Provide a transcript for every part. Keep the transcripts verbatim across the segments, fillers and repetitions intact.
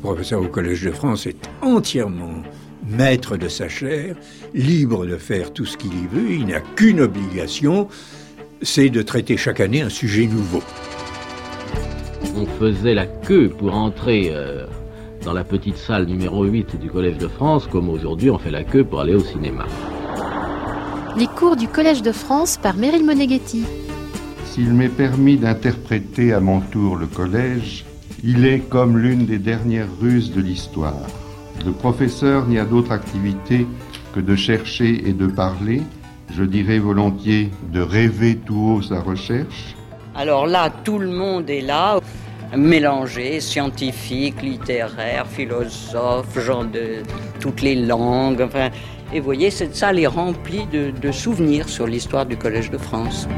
professeur au Collège de France est entièrement maître de sa chair, libre de faire tout ce qu'il y veut. Il n'a qu'une obligation, c'est de traiter chaque année un sujet nouveau. On faisait la queue pour entrer euh, dans la petite salle numéro huit du Collège de France, comme aujourd'hui on fait la queue pour aller au cinéma. Les cours du Collège de France par Meryl Moneghetti. S'il m'est permis d'interpréter à mon tour le collège, il est comme l'une des dernières ruses de l'histoire. Le professeur n'y a d'autre activité que de chercher et de parler, je dirais volontiers de rêver tout haut sa recherche. Alors là, tout le monde est là, mélangé, scientifique, littéraire, philosophe, gens de toutes les langues. Enfin, et vous voyez, cette salle est remplie de, de souvenirs sur l'histoire du Collège de France.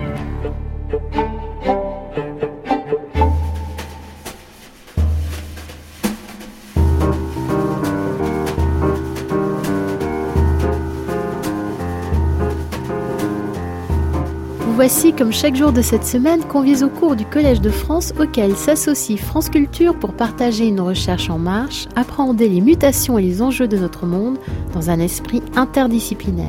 Voici, comme chaque jour de cette semaine, conviés au cours du Collège de France auquel s'associe France Culture pour partager une recherche en marche, appréhender les mutations et les enjeux de notre monde dans un esprit interdisciplinaire.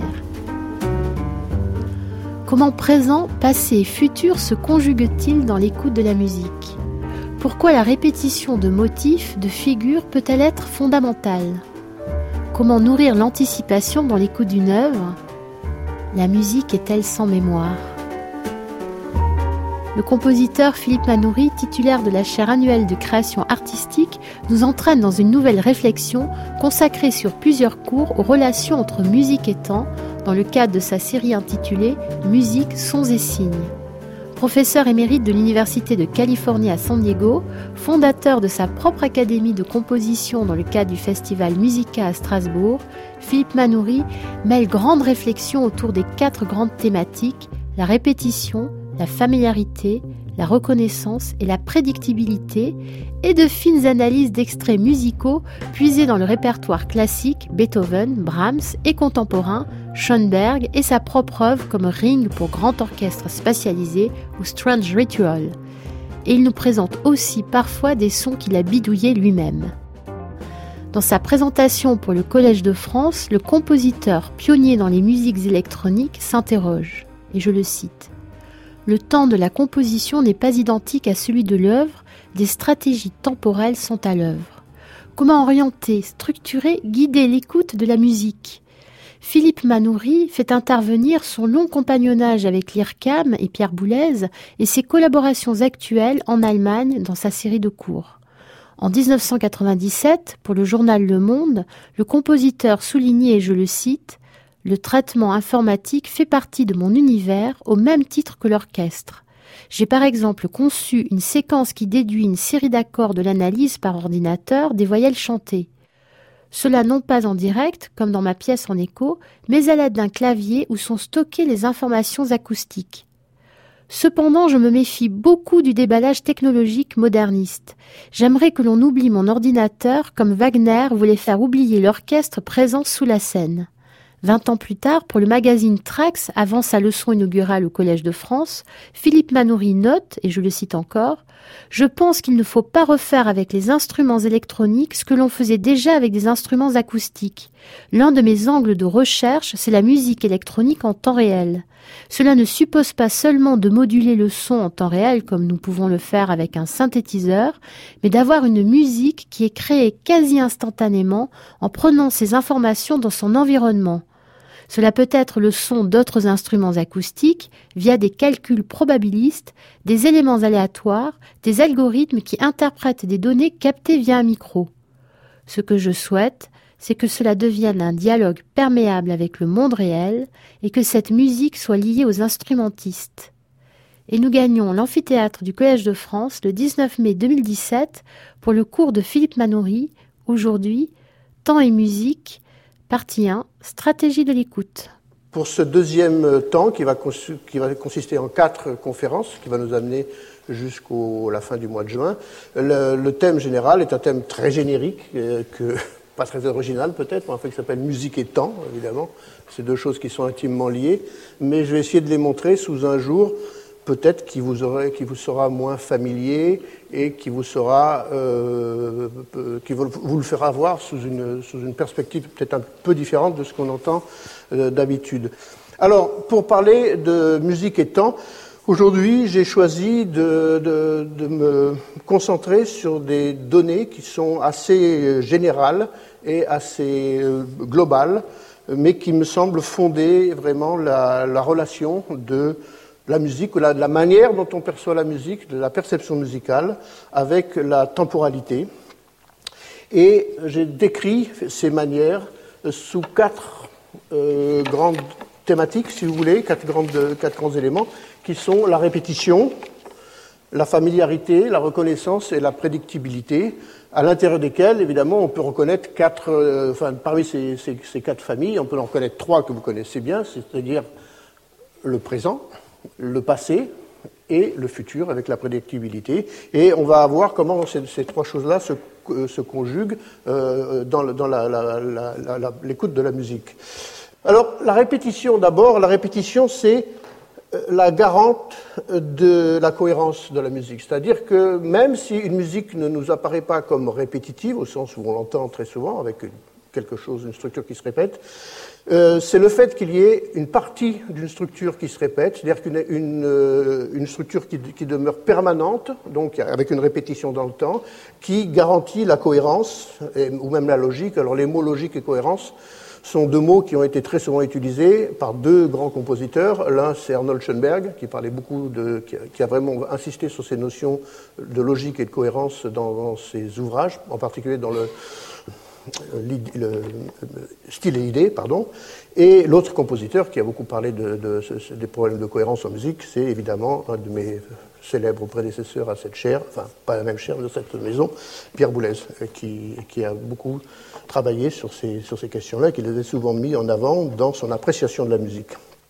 Comment présent, passé et futur se conjuguent-ils dans l'écoute de la musique ? Pourquoi la répétition de motifs, de figures peut-elle être fondamentale ? Comment nourrir l'anticipation dans l'écoute d'une œuvre ? La musique est-elle sans mémoire ? Le compositeur Philippe Manoury, titulaire de la chaire annuelle de création artistique, nous entraîne dans une nouvelle réflexion consacrée sur plusieurs cours aux relations entre musique et temps, dans le cadre de sa série intitulée « Musique, sons et signes ». Professeur émérite de l'Université de Californie à San Diego, fondateur de sa propre académie de composition dans le cadre du festival Musica à Strasbourg, Philippe Manoury mêle grande réflexion autour des quatre grandes thématiques, la répétition, la familiarité, la reconnaissance et la prédictibilité, et de fines analyses d'extraits musicaux puisés dans le répertoire classique, Beethoven, Brahms et contemporain, Schoenberg et sa propre œuvre comme Ring pour grand orchestre spatialisé ou Strange Ritual. Et il nous présente aussi parfois des sons qu'il a bidouillés lui-même. Dans sa présentation pour le Collège de France, le compositeur pionnier dans les musiques électroniques s'interroge, et je le cite. Le temps de la composition n'est pas identique à celui de l'œuvre, des stratégies temporelles sont à l'œuvre. Comment orienter, structurer, guider l'écoute de la musique ? Philippe Manoury fait intervenir son long compagnonnage avec l'I R C A M et Pierre Boulez et ses collaborations actuelles en Allemagne dans sa série de cours. En dix-neuf cent quatre-vingt-dix-sept, pour le journal Le Monde, le compositeur soulignait, et je le cite, « Le traitement informatique fait partie de mon univers au même titre que l'orchestre. J'ai par exemple conçu une séquence qui déduit une série d'accords de l'analyse par ordinateur des voyelles chantées. Cela non pas en direct, comme dans ma pièce en écho, mais à l'aide d'un clavier où sont stockées les informations acoustiques. Cependant, je me méfie beaucoup du déballage technologique moderniste. J'aimerais que l'on oublie mon ordinateur comme Wagner voulait faire oublier l'orchestre présent sous la scène. Vingt ans plus tard, pour le magazine Trax, avant sa leçon inaugurale au Collège de France, Philippe Manoury note, et je le cite encore, « Je pense qu'il ne faut pas refaire avec les instruments électroniques ce que l'on faisait déjà avec des instruments acoustiques. L'un de mes angles de recherche, c'est la musique électronique en temps réel. Cela ne suppose pas seulement de moduler le son en temps réel comme nous pouvons le faire avec un synthétiseur, mais d'avoir une musique qui est créée quasi instantanément en prenant ces informations dans son environnement. Cela peut être le son d'autres instruments acoustiques via des calculs probabilistes, des éléments aléatoires, des algorithmes qui interprètent des données captées via un micro. Ce que je souhaite, c'est que cela devienne un dialogue perméable avec le monde réel et que cette musique soit liée aux instrumentistes. » Et nous gagnons l'amphithéâtre du Collège de France le dix-neuf mai deux mille dix-sept pour le cours de Philippe Manoury, aujourd'hui, Temps et musique, partie un, stratégie de l'écoute. Pour ce deuxième temps qui va, cons- qui va consister en quatre conférences, qui va nous amener jusqu'à la fin du mois de juin, le, le thème général est un thème très générique, euh, que, pas très original peut-être, mais en fait qui s'appelle musique et temps, évidemment. C'est deux choses qui sont intimement liées, mais je vais essayer de les montrer sous un jour peut-être qui vous, aurait, qui vous sera moins familier et qui vous sera, euh, qui vous, vous le fera voir sous une, sous une perspective peut-être un peu différente de ce qu'on entend euh, d'habitude. Alors, pour parler de musique et temps, aujourd'hui, j'ai choisi de, de, de me concentrer sur des données qui sont assez générales et assez euh, globales, mais qui me semblent fonder vraiment la, la relation de la musique, ou la, de la manière dont on perçoit la musique, de la perception musicale, avec la temporalité. Et j'ai décrit ces manières sous quatre euh, grandes thématiques, si vous voulez, quatre, grandes, quatre grands éléments, qui sont la répétition, la familiarité, la reconnaissance et la prédictibilité, à l'intérieur desquelles, évidemment, on peut reconnaître quatre, euh, enfin, parmi ces, ces, ces quatre familles, on peut en reconnaître trois que vous connaissez bien, c'est-à-dire le présent, le passé et le futur avec la prédictibilité. Et on va voir comment ces, ces trois choses-là se, euh, se conjuguent euh, dans, le, dans la, la, la, la, la, l'écoute de la musique. Alors, la répétition, d'abord, la répétition, c'est la garante de la cohérence de la musique. C'est-à-dire que même si une musique ne nous apparaît pas comme répétitive, au sens où on l'entend très souvent, avec quelque chose, une structure qui se répète, euh, c'est le fait qu'il y ait une partie d'une structure qui se répète, c'est-à-dire qu'une une, une structure qui, qui demeure permanente, donc avec une répétition dans le temps, qui garantit la cohérence, et, ou même la logique. Alors les mots logique et cohérence sont deux mots qui ont été très souvent utilisés par deux grands compositeurs. L'un, c'est Arnold Schoenberg, qui parlait beaucoup de, qui a, qui a vraiment insisté sur ces notions de logique et de cohérence dans, dans ses ouvrages, en particulier dans le, le, le style et idée, pardon. Et l'autre compositeur qui a beaucoup parlé de, de, de, des problèmes de cohérence en musique, c'est évidemment un de mes célèbres prédécesseurs à cette chaire, enfin pas la même chaire de cette maison, Pierre Boulez, qui, qui a beaucoup travaillé sur ces, sur ces questions-là, qui les a souvent mis en avant dans son appréciation de la musique.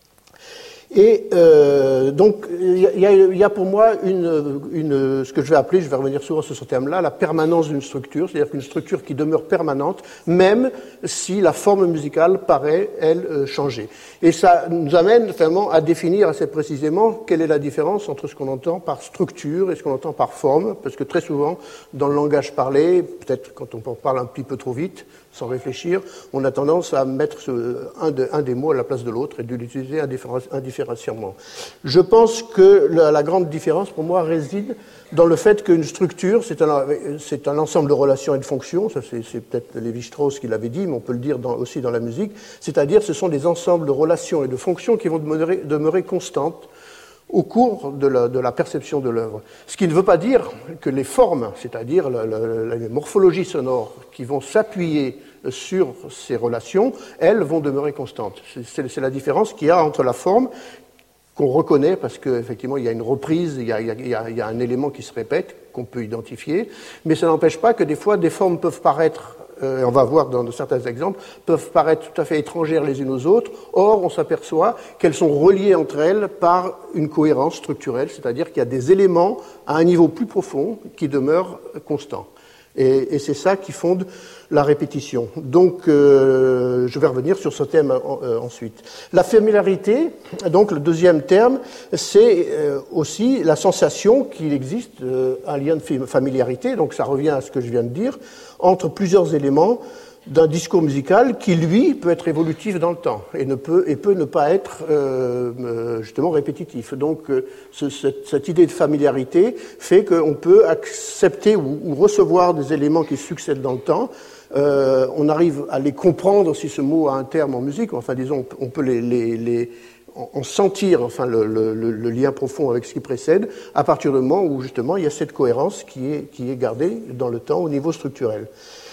Et euh, donc, il y, y, y a pour moi une, une, ce que je vais appeler, je vais revenir souvent sur ce terme-là, la permanence d'une structure, c'est-à-dire qu'une structure qui demeure permanente, même si la forme musicale paraît, elle, changer. Et ça nous amène vraiment à définir assez précisément quelle est la différence entre ce qu'on entend par structure et ce qu'on entend par forme, parce que très souvent, dans le langage parlé, peut-être quand on parle un petit peu trop vite, sans réfléchir, on a tendance à mettre ce, un, de, un des mots à la place de l'autre et de l'utiliser indifférencièrement. Je pense que la, la grande différence, pour moi, réside dans le fait qu'une structure, c'est un, c'est un ensemble de relations et de fonctions, ça c'est, c'est peut-être Lévi-Strauss qui l'avait dit, mais on peut le dire dans, aussi dans la musique, c'est-à-dire ce sont des ensembles de relations et de fonctions qui vont demeurer, demeurer constantes au cours de la, de la perception de l'œuvre. Ce qui ne veut pas dire que les formes, c'est-à-dire la, la, la morphologie sonore, qui vont s'appuyer sur ces relations, elles vont demeurer constantes. C'est, c'est la différence qu'il y a entre la forme, qu'on reconnaît parce qu'effectivement il y a une reprise, il y a, il y a, il y a un élément qui se répète, qu'on peut identifier, mais ça n'empêche pas que des fois des formes peuvent paraître, euh, on va voir dans certains exemples, peuvent paraître tout à fait étrangères les unes aux autres. Or, on s'aperçoit qu'elles sont reliées entre elles par une cohérence structurelle, c'est-à-dire qu'il y a des éléments à un niveau plus profond qui demeurent constants. Et, et c'est ça qui fonde la répétition. Donc, euh, je vais revenir sur ce thème en, euh, ensuite. La familiarité, donc le deuxième terme, c'est euh, aussi la sensation qu'il existe euh, un lien de familiarité, donc ça revient à ce que je viens de dire, entre plusieurs éléments d'un discours musical qui, lui, peut être évolutif dans le temps et, ne peut, et peut ne pas être euh, justement répétitif. Donc, euh, ce, cette, cette idée de familiarité fait qu'on peut accepter ou, ou recevoir des éléments qui succèdent dans le temps. Euh, on arrive à les comprendre, si ce mot a un terme en musique, enfin disons, on peut les, les, les en sentir enfin le, le, le lien profond avec ce qui précède, à partir du moment où justement il y a cette cohérence qui est, qui est gardée dans le temps au niveau structurel.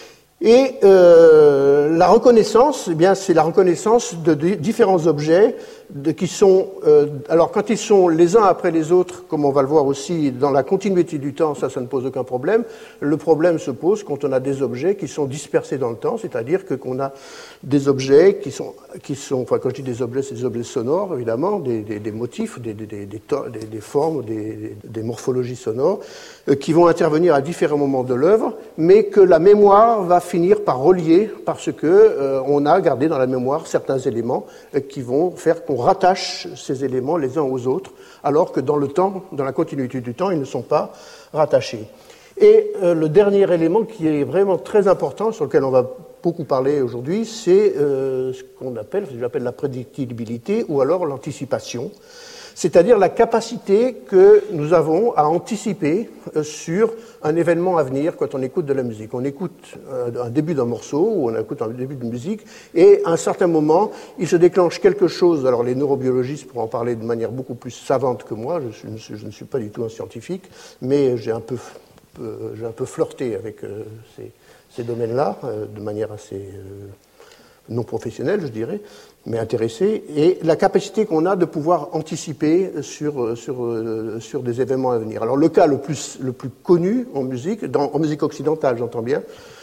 Et euh, la reconnaissance, eh bien, c'est la reconnaissance de, de différents objets de, qui sont, euh, alors quand ils sont les uns après les autres, comme on va le voir aussi dans la continuité du temps, ça, ça ne pose aucun problème. Le problème se pose quand on a des objets qui sont dispersés dans le temps, c'est-à-dire que qu'on a des objets qui sont, qui sont, enfin quand je dis des objets, c'est des objets sonores évidemment, des, des, des motifs, des, des, des, des, des, des formes, des, des morphologies sonores, euh, qui vont intervenir à différents moments de l'œuvre, mais que la mémoire va finir par relier parce que euh, on a gardé dans la mémoire certains éléments euh, qui vont faire qu'on rattache ces éléments les uns aux autres, alors que dans le temps, dans la continuité du temps, ils ne sont pas rattachés. Et euh, le dernier élément qui est vraiment très important, sur lequel on va beaucoup parler aujourd'hui, c'est euh, ce qu'on appelle, ce que j'appelle la prédictibilité ou alors l'anticipation, c'est-à-dire la capacité que nous avons à anticiper euh, sur un événement à venir quand on écoute de la musique. On écoute euh, un début d'un morceau ou on écoute un début de musique et à un certain moment, il se déclenche quelque chose. Alors les neurobiologistes pourront en parler de manière beaucoup plus savante que moi, je, suis, je ne suis pas du tout un scientifique, mais j'ai un peu, euh, j'ai un peu flirté avec euh, ces, ces domaines-là euh, de manière assez euh, non professionnelle, je dirais, mais intéressée, et la capacité qu'on a de pouvoir anticiper sur, sur, sur des événements à venir. Alors le cas le plus, le plus connu en musique, dans, en musique occidentale j'entends bien,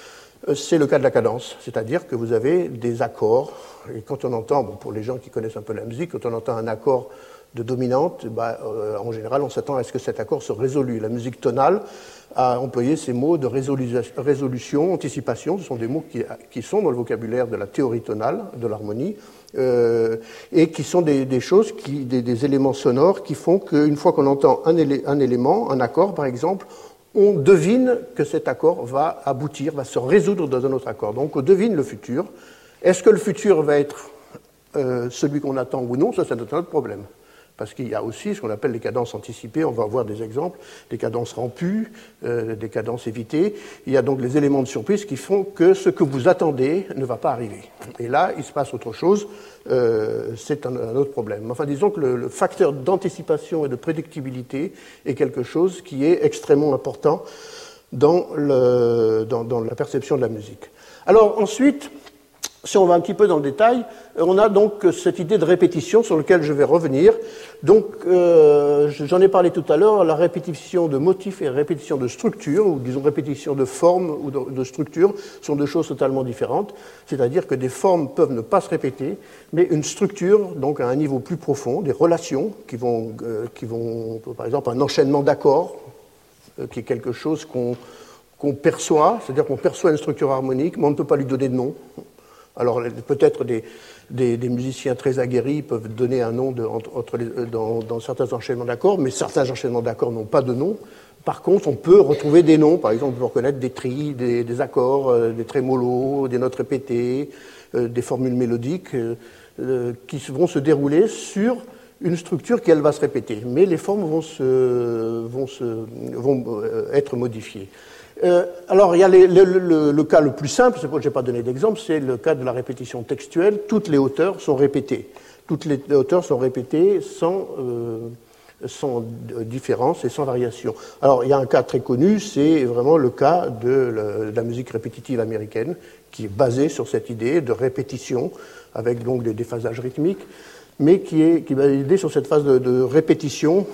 c'est le cas de la cadence, c'est-à-dire que vous avez des accords, et quand on entend, bon, pour les gens qui connaissent un peu la musique, quand on entend un accord de dominante, bah, euh, en général on s'attend à ce que cet accord se résolue. La musique tonale a employé ces mots de résolution, anticipation, ce sont des mots qui, qui sont dans le vocabulaire de la théorie tonale, de l'harmonie, euh, et qui sont des, des choses, qui, des, des éléments sonores qui font qu'une fois qu'on entend un, élé, un élément, un accord par exemple, on devine que cet accord va aboutir, va se résoudre dans un autre accord. Donc on devine le futur. Est-ce que le futur va être euh, celui qu'on attend ou non? Ça, c'est un autre problème. Parce qu'il y a aussi ce qu'on appelle les cadences anticipées, on va voir des exemples, des cadences rompues, euh, des cadences évitées. Il y a donc les éléments de surprise qui font que ce que vous attendez ne va pas arriver. Et là, il se passe autre chose, euh, c'est un, un autre problème. Enfin, disons que le, le facteur d'anticipation et de prédictibilité est quelque chose qui est extrêmement important dans, le, dans, dans la perception de la musique. Alors ensuite, si on va un petit peu dans le détail, on a donc cette idée de répétition sur laquelle je vais revenir. Donc, euh, j'en ai parlé tout à l'heure, la répétition de motifs et la répétition de structure, ou disons répétition de forme ou de, de structure, sont deux choses totalement différentes. C'est-à-dire que des formes peuvent ne pas se répéter, mais une structure, donc à un niveau plus profond, des relations qui vont, euh, qui vont par exemple, un enchaînement d'accords, euh, qui est quelque chose qu'on, qu'on perçoit, c'est-à-dire qu'on perçoit une structure harmonique, mais on ne peut pas lui donner de nom. Alors peut-être des, des, des musiciens très aguerris peuvent donner un nom de, entre, entre les, dans, dans certains enchaînements d'accords, mais certains enchaînements d'accords n'ont pas de nom. Par contre, on peut retrouver des noms, par exemple, on peut reconnaître des tris, des, des accords, euh, des trémolos, des notes répétées, euh, des formules mélodiques euh, qui vont se dérouler sur une structure qui, elle, va se répéter. Mais les formes vont, se, vont, se, vont euh, être modifiées. Euh, alors, il y a les, le, le, le cas le plus simple, c'est pour que je n'ai pas donné d'exemple, c'est le cas de la répétition textuelle. Toutes les hauteurs sont répétées. Toutes les hauteurs sont répétées sans, euh, sans différence et sans variation. Alors, il y a un cas très connu, c'est vraiment le cas de la, de la musique répétitive américaine, qui est basée sur cette idée de répétition, avec donc des déphasages rythmiques, mais qui est, qui est basée sur cette phase de, de répétition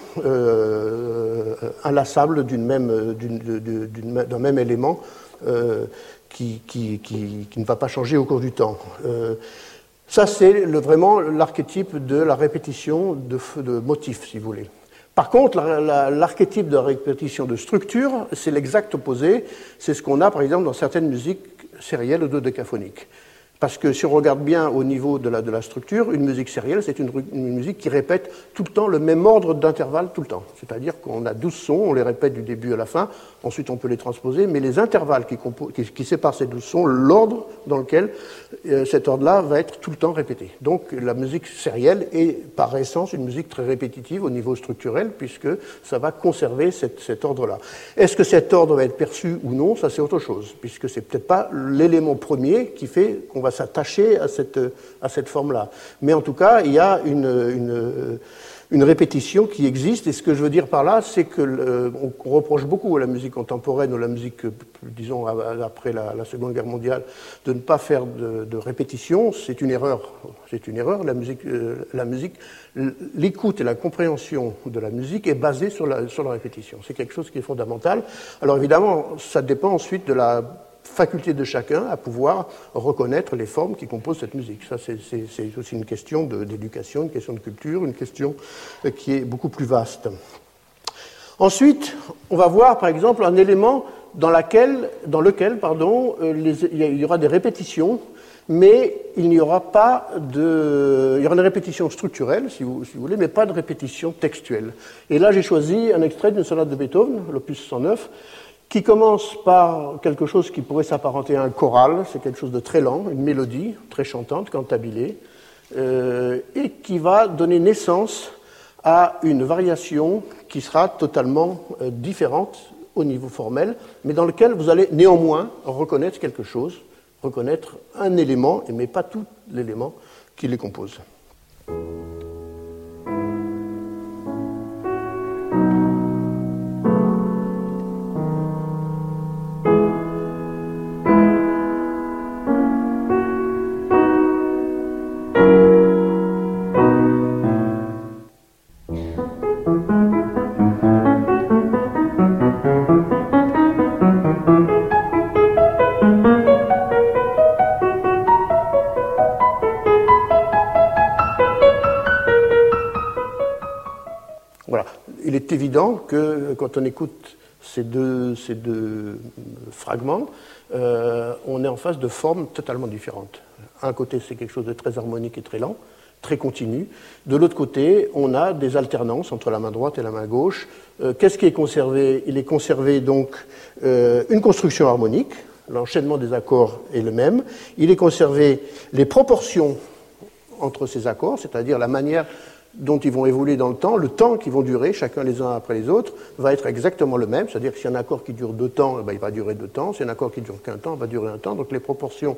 euh, inlassable d'une même, d'une, d'une, d'un même élément euh, qui, qui, qui, qui ne va pas changer au cours du temps. Euh, ça, c'est le, vraiment l'archétype de la répétition de, de motifs, si vous voulez. Par contre, la, la, l'archétype de la répétition de structure, c'est l'exact opposé. C'est ce qu'on a, par exemple, dans certaines musiques sérielles ou dodécaphoniques. Parce que si on regarde bien au niveau de la, de la structure, une musique sérielle, c'est une, une musique qui répète tout le temps le même ordre d'intervalle tout le temps. C'est-à-dire qu'on a douze sons, on les répète du début à la fin, ensuite on peut les transposer, mais les intervalles qui, compo- qui, qui séparent ces douze sons, l'ordre dans lequel euh, cet ordre-là va être tout le temps répété. Donc la musique sérielle est par essence une musique très répétitive au niveau structurel, puisque ça va conserver cette, cet ordre-là. Est-ce que cet ordre va être perçu ou non? Ça, c'est autre chose, puisque c'est peut-être pas l'élément premier qui fait qu'on va s'attacher à cette, à cette forme-là. Mais en tout cas, il y a une, une, une répétition qui existe, et ce que je veux dire par là, c'est que le, on, on reproche beaucoup à la musique contemporaine ou à la musique, disons, après la, la Seconde Guerre mondiale, de ne pas faire de, de répétition. C'est une erreur. C'est une erreur. La musique, euh, la musique, l'écoute et la compréhension de la musique est basée sur la, sur la répétition. C'est quelque chose qui est fondamental. Alors évidemment, ça dépend ensuite de la faculté de chacun à pouvoir reconnaître les formes qui composent cette musique. Ça, c'est, c'est, c'est aussi une question de, d'éducation, une question de culture, une question qui est beaucoup plus vaste. Ensuite, on va voir, par exemple, un élément dans, laquelle, dans lequel pardon, les, il y aura des répétitions, mais il n'y aura pas de... Il y aura une répétition structurelle, si vous, si vous voulez, mais pas de répétition textuelle. Et là, j'ai choisi un extrait d'une sonate de Beethoven, l'opus cent neuf, qui commence par quelque chose qui pourrait s'apparenter à un choral, c'est quelque chose de très lent, une mélodie très chantante, cantabilée, euh, et qui va donner naissance à une variation qui sera totalement euh, différente au niveau formel, mais dans lequel vous allez néanmoins reconnaître quelque chose, reconnaître un élément, mais pas tout l'élément qui les compose. Il est évident que quand on écoute ces deux, ces deux fragments, euh, on est en face de formes totalement différentes. Un côté, c'est quelque chose de très harmonique et très lent, très continu. De l'autre côté, on a des alternances entre la main droite et la main gauche. Euh, qu'est-ce qui est conservé? Il est conservé donc euh, une construction harmonique, l'enchaînement des accords est le même. Il est conservé les proportions entre ces accords, c'est-à-dire la manière dont ils vont évoluer dans le temps, le temps qu'ils vont durer, chacun les uns après les autres, va être exactement le même. C'est-à-dire que si un accord qui dure deux temps, eh bien, il va durer deux temps. Si un accord qui dure qu'un temps, il va durer un temps. Donc les proportions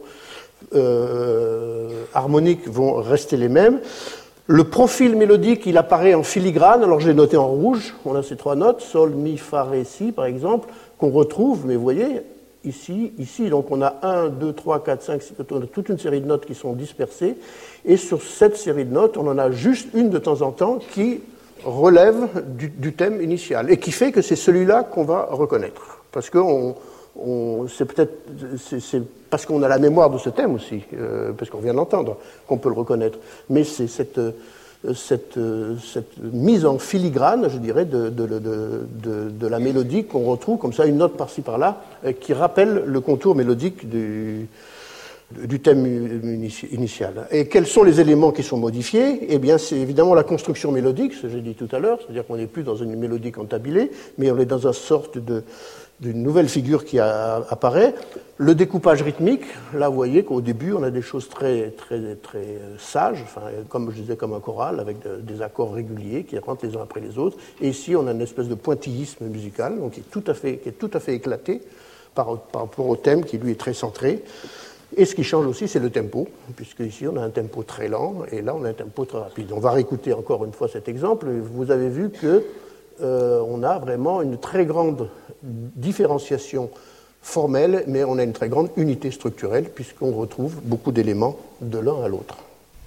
euh, harmoniques vont rester les mêmes. Le profil mélodique, il apparaît en filigrane. Alors je l'ai noté en rouge. On a ces trois notes, sol, mi, fa, ré, si, par exemple, qu'on retrouve, mais vous voyez, ici, ici. Donc on a un, deux, trois, quatre, cinq, six, on a toute une série de notes qui sont dispersées. Et sur cette série de notes, on en a juste une de temps en temps qui relève du, du thème initial et qui fait que c'est celui-là qu'on va reconnaître. Parce que on, on, c'est peut-être c'est, c'est parce qu'on a la mémoire de ce thème aussi, euh, parce qu'on vient d'entendre, qu'on peut le reconnaître. Mais c'est cette, cette, cette mise en filigrane, je dirais, de, de, de, de, de la mélodie qu'on retrouve comme ça, une note par-ci par-là, qui rappelle le contour mélodique du du thème initial. Et quels sont les éléments qui sont modifiés? Eh bien, c'est évidemment la construction mélodique, ce que j'ai dit tout à l'heure, c'est-à-dire qu'on n'est plus dans une mélodie cantabilée, mais on est dans une sorte de, d'une nouvelle figure qui a, apparaît. Le découpage rythmique, là, vous voyez qu'au début, on a des choses très, très, très sages, enfin, comme je disais, comme un choral, avec de, des accords réguliers qui rentrent les uns après les autres. Et ici, on a une espèce de pointillisme musical, donc qui est tout à fait, qui est tout à fait éclaté par, par rapport au thème qui, lui, est très centré. Et ce qui change aussi, c'est le tempo, puisque ici on a un tempo très lent, et là on a un tempo très rapide. On va réécouter encore une fois cet exemple. Vous avez vu que euh, on a vraiment une très grande différenciation formelle, mais on a une très grande unité structurelle, puisqu'on retrouve beaucoup d'éléments de l'un à l'autre.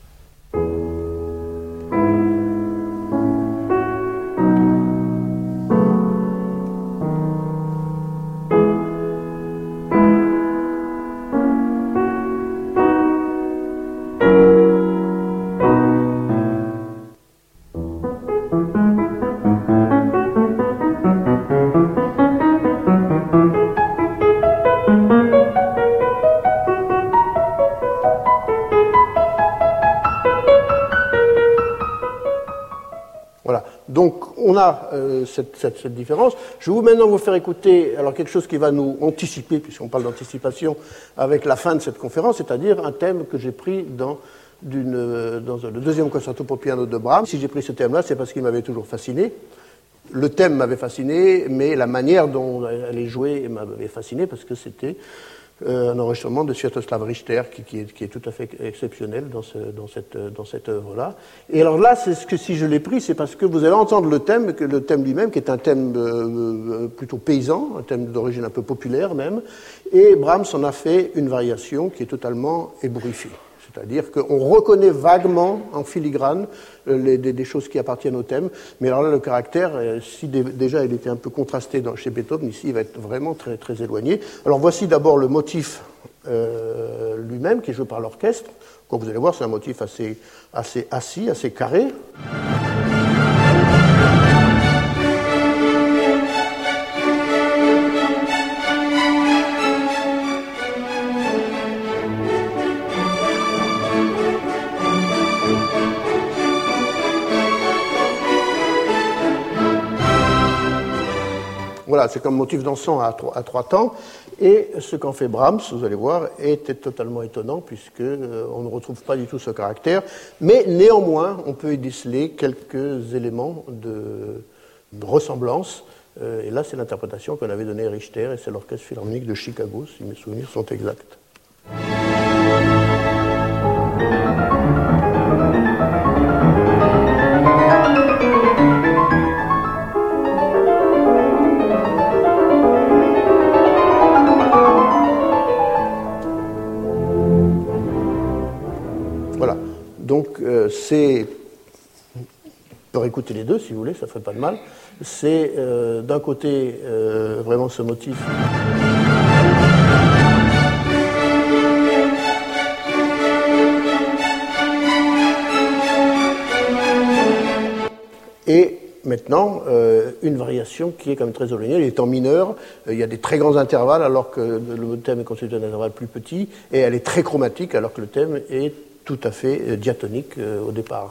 Euh, cette, cette, cette différence. Je vais vous maintenant vous faire écouter alors quelque chose qui va nous anticiper, puisqu'on parle d'anticipation, avec la fin de cette conférence, c'est-à-dire un thème que j'ai pris dans, d'une, dans le deuxième concerto pour piano de Brahms. Si j'ai pris ce thème-là, c'est parce qu'il m'avait toujours fasciné. Le thème m'avait fasciné, mais la manière dont elle est jouée m'avait fasciné, parce que c'était euh, un enregistrement de Sviatoslav Richter qui, qui, est, qui est tout à fait exceptionnel dans, ce, dans cette, dans cette œuvre-là. Et alors là, c'est ce que si je l'ai pris, c'est parce que vous allez entendre le thème, que le thème lui-même, qui est un thème euh, plutôt paysan, un thème d'origine un peu populaire même, et Brahms en a fait une variation qui est totalement ébouriffée. C'est-à-dire qu'on reconnaît vaguement, en filigrane, les, des, des choses qui appartiennent au thème. Mais alors là, le caractère, si dé, déjà il était un peu contrasté dans, chez Beethoven, ici il va être vraiment très, très éloigné. Alors voici d'abord le motif euh, lui-même, qui est joué par l'orchestre. Comme vous allez voir, c'est un motif assez, assez assis, assez carré. Voilà, c'est comme motif dansant à trois, à trois temps. Et ce qu'en fait Brahms, vous allez voir, est totalement étonnant puisque euh, on ne retrouve pas du tout ce caractère. Mais néanmoins, on peut y déceler quelques éléments de, de ressemblance. Euh, et là, c'est l'interprétation qu'on avait donnée à Richter, et c'est l'Orchestre Philharmonique de Chicago, si mes souvenirs sont exacts. Voilà. Donc, euh, c'est... On peut écouter les deux, si vous voulez, ça ne fait pas de mal. C'est, euh, d'un côté, euh, vraiment ce motif... Et maintenant, euh, une variation qui est quand même très originale, elle est en mineur, euh, il y a des très grands intervalles alors que le thème est constitué d'un intervalle plus petit, et elle est très chromatique alors que le thème est tout à fait euh, diatonique euh, au départ.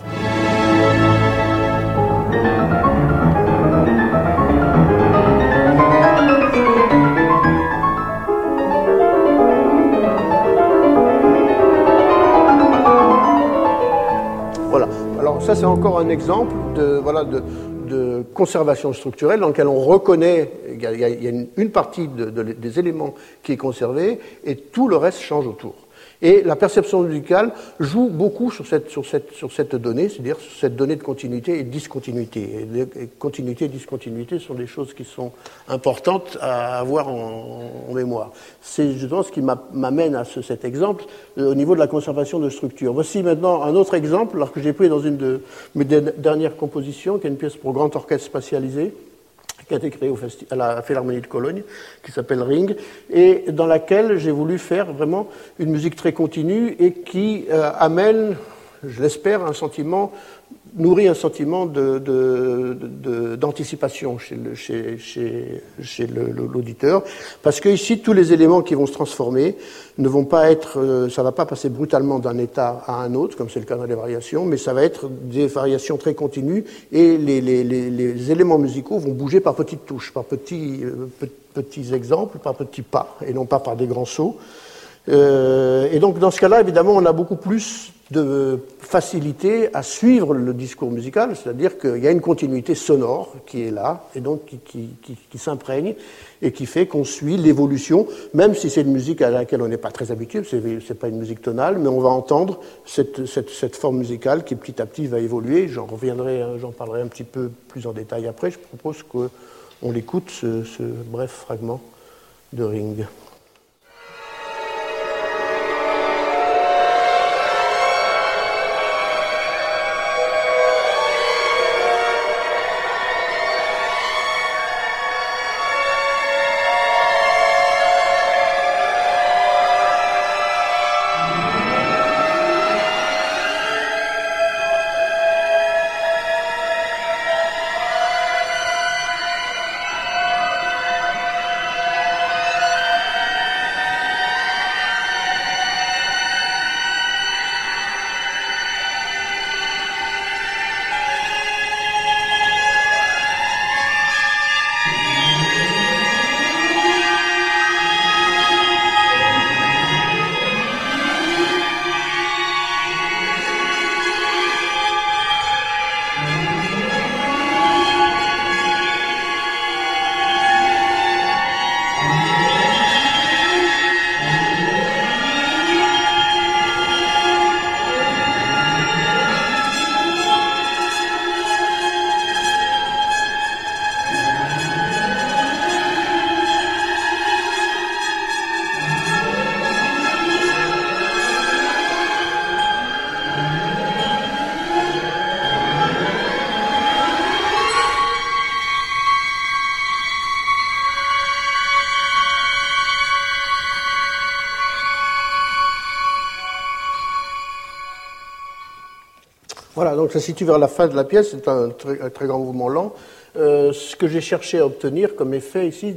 Voilà. Alors ça, c'est encore un exemple de, voilà, de, de conservation structurelle dans lequel on reconnaît, il y a, il y a une, une partie de, de, des éléments qui est conservée et tout le reste change autour. Et la perception musicale joue beaucoup sur cette, sur cette, sur cette donnée, c'est-à-dire sur cette donnée de continuité et de discontinuité. Et, et continuité et discontinuité sont des choses qui sont importantes à avoir en, en mémoire. C'est justement ce qui m'amène à ce, cet exemple euh, au niveau de la conservation de structure. Voici maintenant un autre exemple, alors que j'ai pris dans une de mes dernières compositions, qui est une pièce pour grand orchestre spatialisé, qui a été créée au festi- à la Philharmonie de Cologne, qui s'appelle Ring, et dans laquelle j'ai voulu faire vraiment une musique très continue et qui euh, amène, je l'espère, un sentiment, nourrit un sentiment de, de, de, d'anticipation chez, le, chez, chez, chez le, le, l'auditeur, parce que ici, tous les éléments qui vont se transformer ne vont pas être, euh, ça va pas passer brutalement d'un état à un autre, comme c'est le cas dans les variations, mais ça va être des variations très continues, et les, les, les, les éléments musicaux vont bouger par petites touches, par petits, euh, petits exemples, par petits pas, et non pas par des grands sauts. Euh, et donc, dans ce cas-là, évidemment, on a beaucoup plus de facilité à suivre le discours musical, c'est-à-dire qu'il y a une continuité sonore qui est là, et donc qui, qui, qui, qui s'imprègne, et qui fait qu'on suit l'évolution, même si c'est une musique à laquelle on n'est pas très habitué, c'est, c'est pas une musique tonale, mais on va entendre cette, cette, cette forme musicale qui petit à petit va évoluer. J'en reviendrai, j'en parlerai un petit peu plus en détail après. Je propose qu'on l'écoute, ce, ce bref fragment de Ring. Voilà, donc ça se situe vers la fin de la pièce, c'est un très, un très grand mouvement lent. Euh, ce que j'ai cherché à obtenir comme effet ici,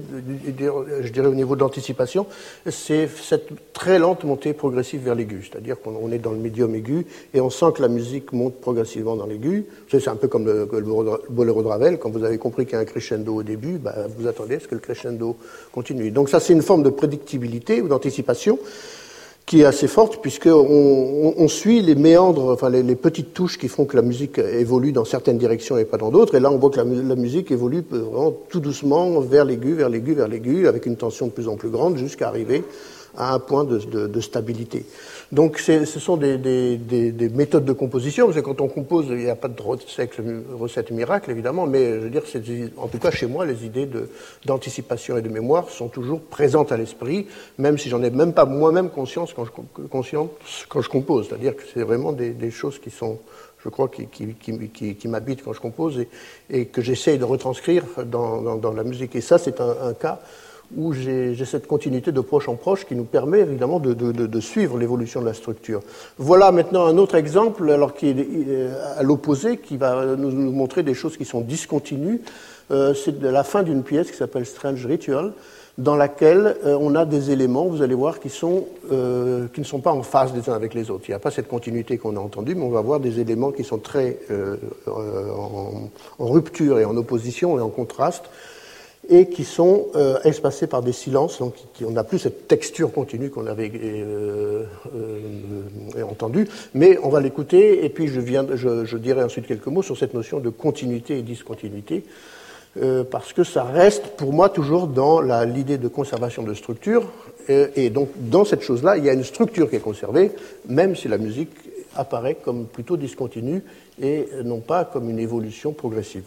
je dirais au niveau d'anticipation, c'est cette très lente montée progressive vers l'aigu. C'est-à-dire qu'on est dans le médium aigu et on sent que la musique monte progressivement dans l'aigu. C'est un peu comme le, le boléro de Ravel. Quand vous avez compris qu'il y a un crescendo au début, bah, vous attendez à ce que le crescendo continue. Donc ça, c'est une forme de prédictibilité ou d'anticipation qui est assez forte, puisqu'on on, on suit les méandres, enfin les, les petites touches qui font que la musique évolue dans certaines directions et pas dans d'autres. Et là, on voit que la, la musique évolue vraiment tout doucement vers l'aigu, vers l'aigu, vers l'aigu, avec une tension de plus en plus grande, jusqu'à arriver à un point de, de, de stabilité. Donc, ce sont des, des, des, des méthodes de composition, parce que quand on compose, il n'y a pas de recette, recette miracle, évidemment, mais je veux dire, c'est, en tout cas chez moi, les idées de, d'anticipation et de mémoire sont toujours présentes à l'esprit, même si j'en ai même pas moi-même conscience quand je, conscience quand je compose. C'est-à-dire que c'est vraiment des, des choses qui sont, je crois, qui, qui, qui, qui, qui m'habitent quand je compose et, et que j'essaye de retranscrire dans, dans, dans la musique. Et ça, c'est un, un cas où j'ai, j'ai cette continuité de proche en proche qui nous permet évidemment de, de, de, de suivre l'évolution de la structure. Voilà maintenant un autre exemple, alors qui est à l'opposé, qui va nous, nous montrer des choses qui sont discontinues. Euh, c'est de la fin d'une pièce qui s'appelle Strange Ritual, dans laquelle euh, on a des éléments, vous allez voir, qui, sont, euh, qui ne sont pas en phase les uns avec les autres. Il n'y a pas cette continuité qu'on a entendue, mais on va voir des éléments qui sont très euh, en, en rupture et en opposition et en contraste, et qui sont euh, espacés par des silences, donc qui, on n'a plus cette texture continue qu'on avait euh, euh, entendue, mais on va l'écouter, et puis je, viens, je, je dirai ensuite quelques mots sur cette notion de continuité et discontinuité, euh, parce que ça reste pour moi toujours dans la, l'idée de conservation de structure, et, et donc dans cette chose-là, il y a une structure qui est conservée, même si la musique apparaît comme plutôt discontinue, et non pas comme une évolution progressive.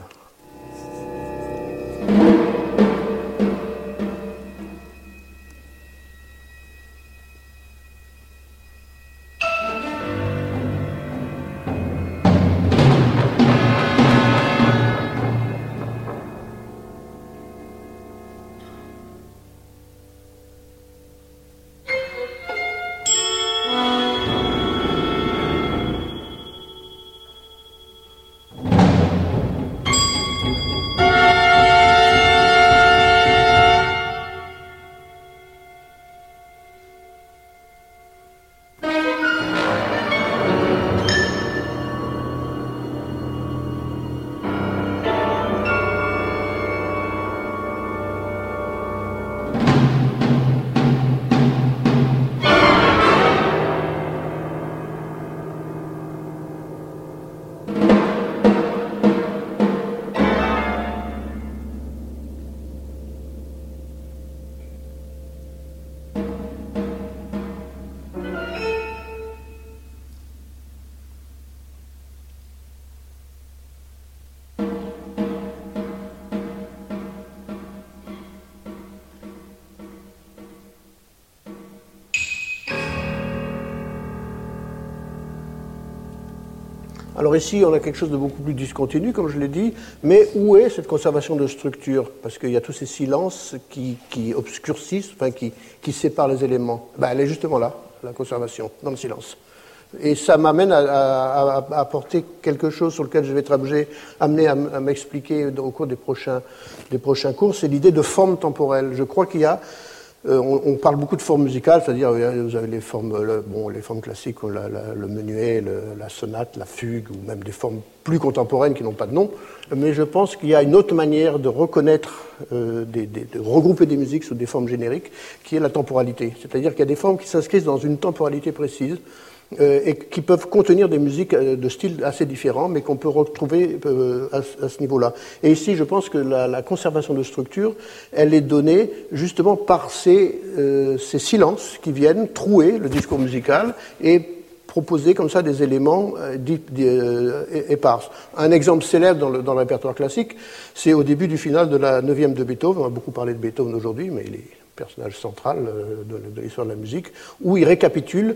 Alors ici, on a quelque chose de beaucoup plus discontinu, comme je l'ai dit, mais où est cette conservation de structure? Parce qu'il y a tous ces silences qui, qui obscurcissent, enfin qui, qui séparent les éléments. Ben, elle est justement là, la conservation, dans le silence. Et ça m'amène à, à, à apporter quelque chose sur lequel je vais être obligé, amené à, à m'expliquer au cours des prochains, des prochains cours, c'est l'idée de forme temporelle. Je crois qu'il y a Euh, on, on parle beaucoup de formes musicales, c'est-à-dire vous avez les formes, le, bon, les formes classiques, la, la, le menuet, le, la sonate, la fugue, ou même des formes plus contemporaines qui n'ont pas de nom. Mais je pense qu'il y a une autre manière de reconnaître, euh, des, des, de regrouper des musiques sous des formes génériques, qui est la temporalité. C'est-à-dire qu'il y a des formes qui s'inscrivent dans une temporalité précise. Euh, et qui peuvent contenir des musiques de styles assez différents, mais qu'on peut retrouver euh, à, à ce niveau-là. Et ici, je pense que la, la conservation de structure, elle est donnée justement par ces, euh, ces silences qui viennent trouer le discours musical et proposer comme ça des éléments euh, dits, euh, épars. Un exemple célèbre dans le, dans le répertoire classique, c'est au début du final de la neuvième de Beethoven. On a beaucoup parlé de Beethoven aujourd'hui, mais il est personnage central de, de l'histoire de la musique, où il récapitule,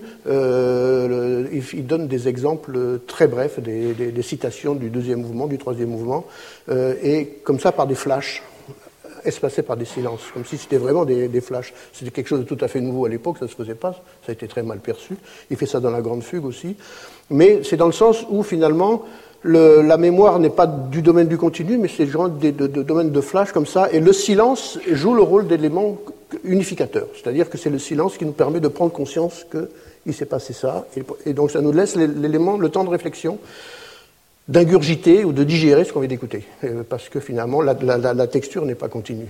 euh, le, il, il donne des exemples très brefs, des, des, des citations du deuxième mouvement, du troisième mouvement, euh, et comme ça par des flashs espacés par des silences, comme si c'était vraiment des, des flashs. C'était quelque chose de tout à fait nouveau à l'époque, ça ne se faisait pas, ça a été très mal perçu. Il fait ça dans la Grande Fugue aussi. Mais c'est dans le sens où, finalement, le, la mémoire n'est pas du domaine du continu, mais c'est genre de, de, de domaine de flash, comme ça, et le silence joue le rôle d'élément unificateur. C'est-à-dire que c'est le silence qui nous permet de prendre conscience qu'il s'est passé ça, et, et donc ça nous laisse l'élément, le temps de réflexion, d'ingurgiter ou de digérer ce qu'on vient d'écouter, parce que finalement la, la, la texture n'est pas continue.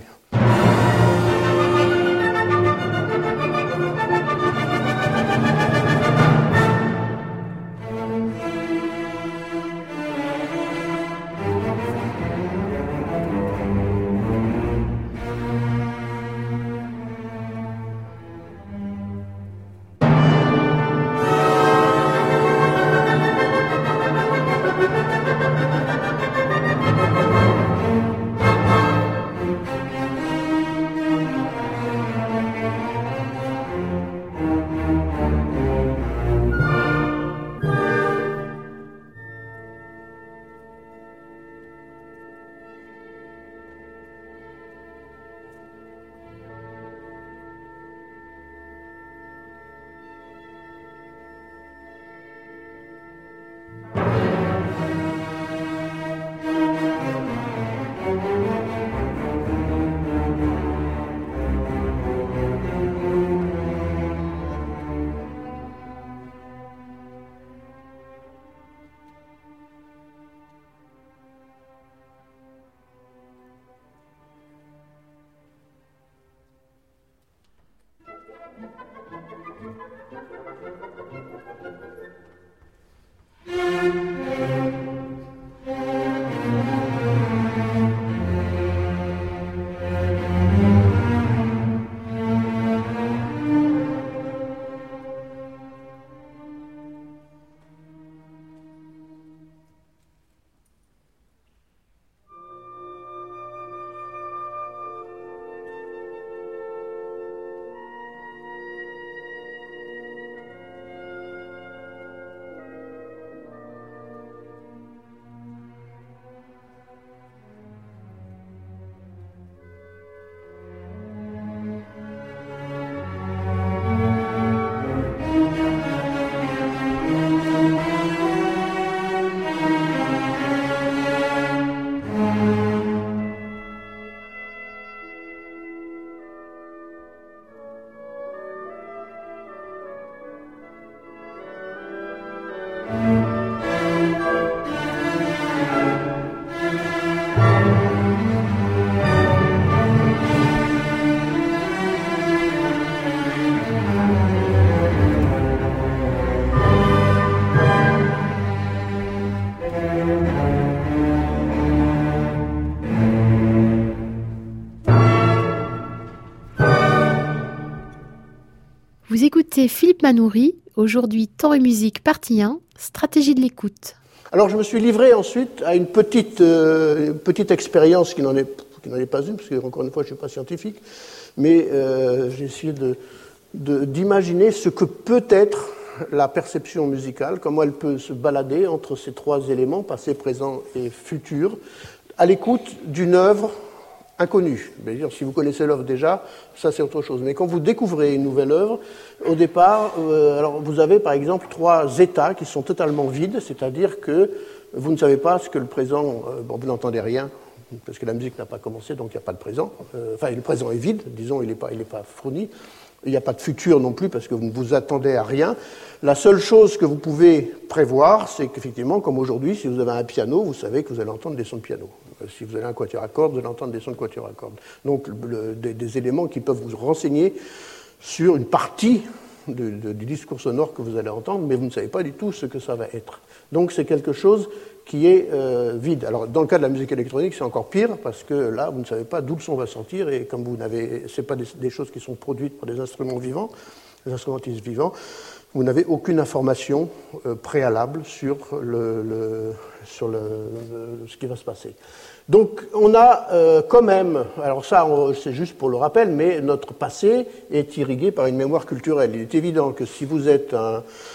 Vous écoutez Philippe Manoury, aujourd'hui Temps et musique partie un, stratégie de l'écoute. Alors je me suis livré ensuite à une petite, euh, une petite expérience qui n'en est, qui n'en est pas une, parce que encore une fois je ne suis pas scientifique, mais euh, j'ai essayé de, de, d'imaginer ce que peut être la perception musicale, comment elle peut se balader entre ces trois éléments, passé, présent et futur, à l'écoute d'une œuvre inconnue. C'est-à-dire, si vous connaissez l'œuvre déjà, ça c'est autre chose. Mais quand vous découvrez une nouvelle œuvre, au départ, euh, alors vous avez par exemple trois états qui sont totalement vides, c'est-à-dire que vous ne savez pas ce que le présent, euh, bon, vous n'entendez rien, parce que la musique n'a pas commencé, donc il n'y a pas de présent. Euh, enfin, le présent est vide, disons, il n'est pas, il n'est pas fourni. Il n'y a pas de futur non plus, parce que vous ne vous attendez à rien. La seule chose que vous pouvez prévoir, c'est qu'effectivement, comme aujourd'hui, si vous avez un piano, vous savez que vous allez entendre des sons de piano. Si vous avez un quatuor à cordes, vous allez entendre des sons de quatuor à cordes. Donc, le, des, des éléments qui peuvent vous renseigner sur une partie de, de, du discours sonore que vous allez entendre, mais vous ne savez pas du tout ce que ça va être. Donc, c'est quelque chose qui est euh, vide. Alors, dans le cas de la musique électronique, c'est encore pire, parce que là, vous ne savez pas d'où le son va sortir, et comme vous n'avez, c'est pas des, des choses qui sont produites par des instruments vivants, des instrumentistes vivants, vous n'avez aucune information euh, préalable sur, le, le, sur le, le, ce qui va se passer. Donc, on a euh, quand même, alors ça, on, c'est juste pour le rappel, mais notre passé est irrigué par une mémoire culturelle. Il est évident que si vous êtes un,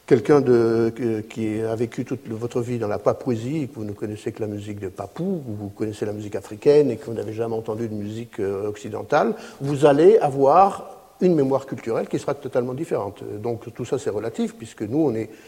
quelqu'un de, qui a vécu toute votre vie dans la Papouasie et que vous ne connaissez que la musique de Papou, ou vous connaissez la musique africaine et que vous n'avez jamais entendu de musique occidentale, vous allez avoir une mémoire culturelle qui sera totalement différente. Donc tout ça c'est relatif, puisque nous on est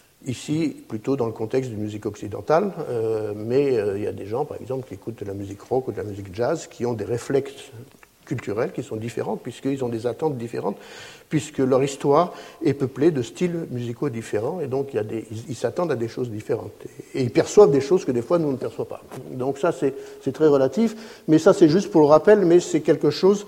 ici plutôt dans le contexte d'une musique occidentale, euh, mais euh, il y a des gens par exemple qui écoutent de la musique rock ou de la musique jazz qui ont des réflexes culturels qui sont différents, puisqu'ils ont des attentes différentes, puisque leur histoire est peuplée de styles musicaux différents, et donc il y a des, ils, ils s'attendent à des choses différentes. Et, et ils perçoivent des choses que des fois nous ne perçoivons pas. Donc ça c'est, c'est très relatif, mais ça c'est juste pour le rappel, mais c'est quelque chose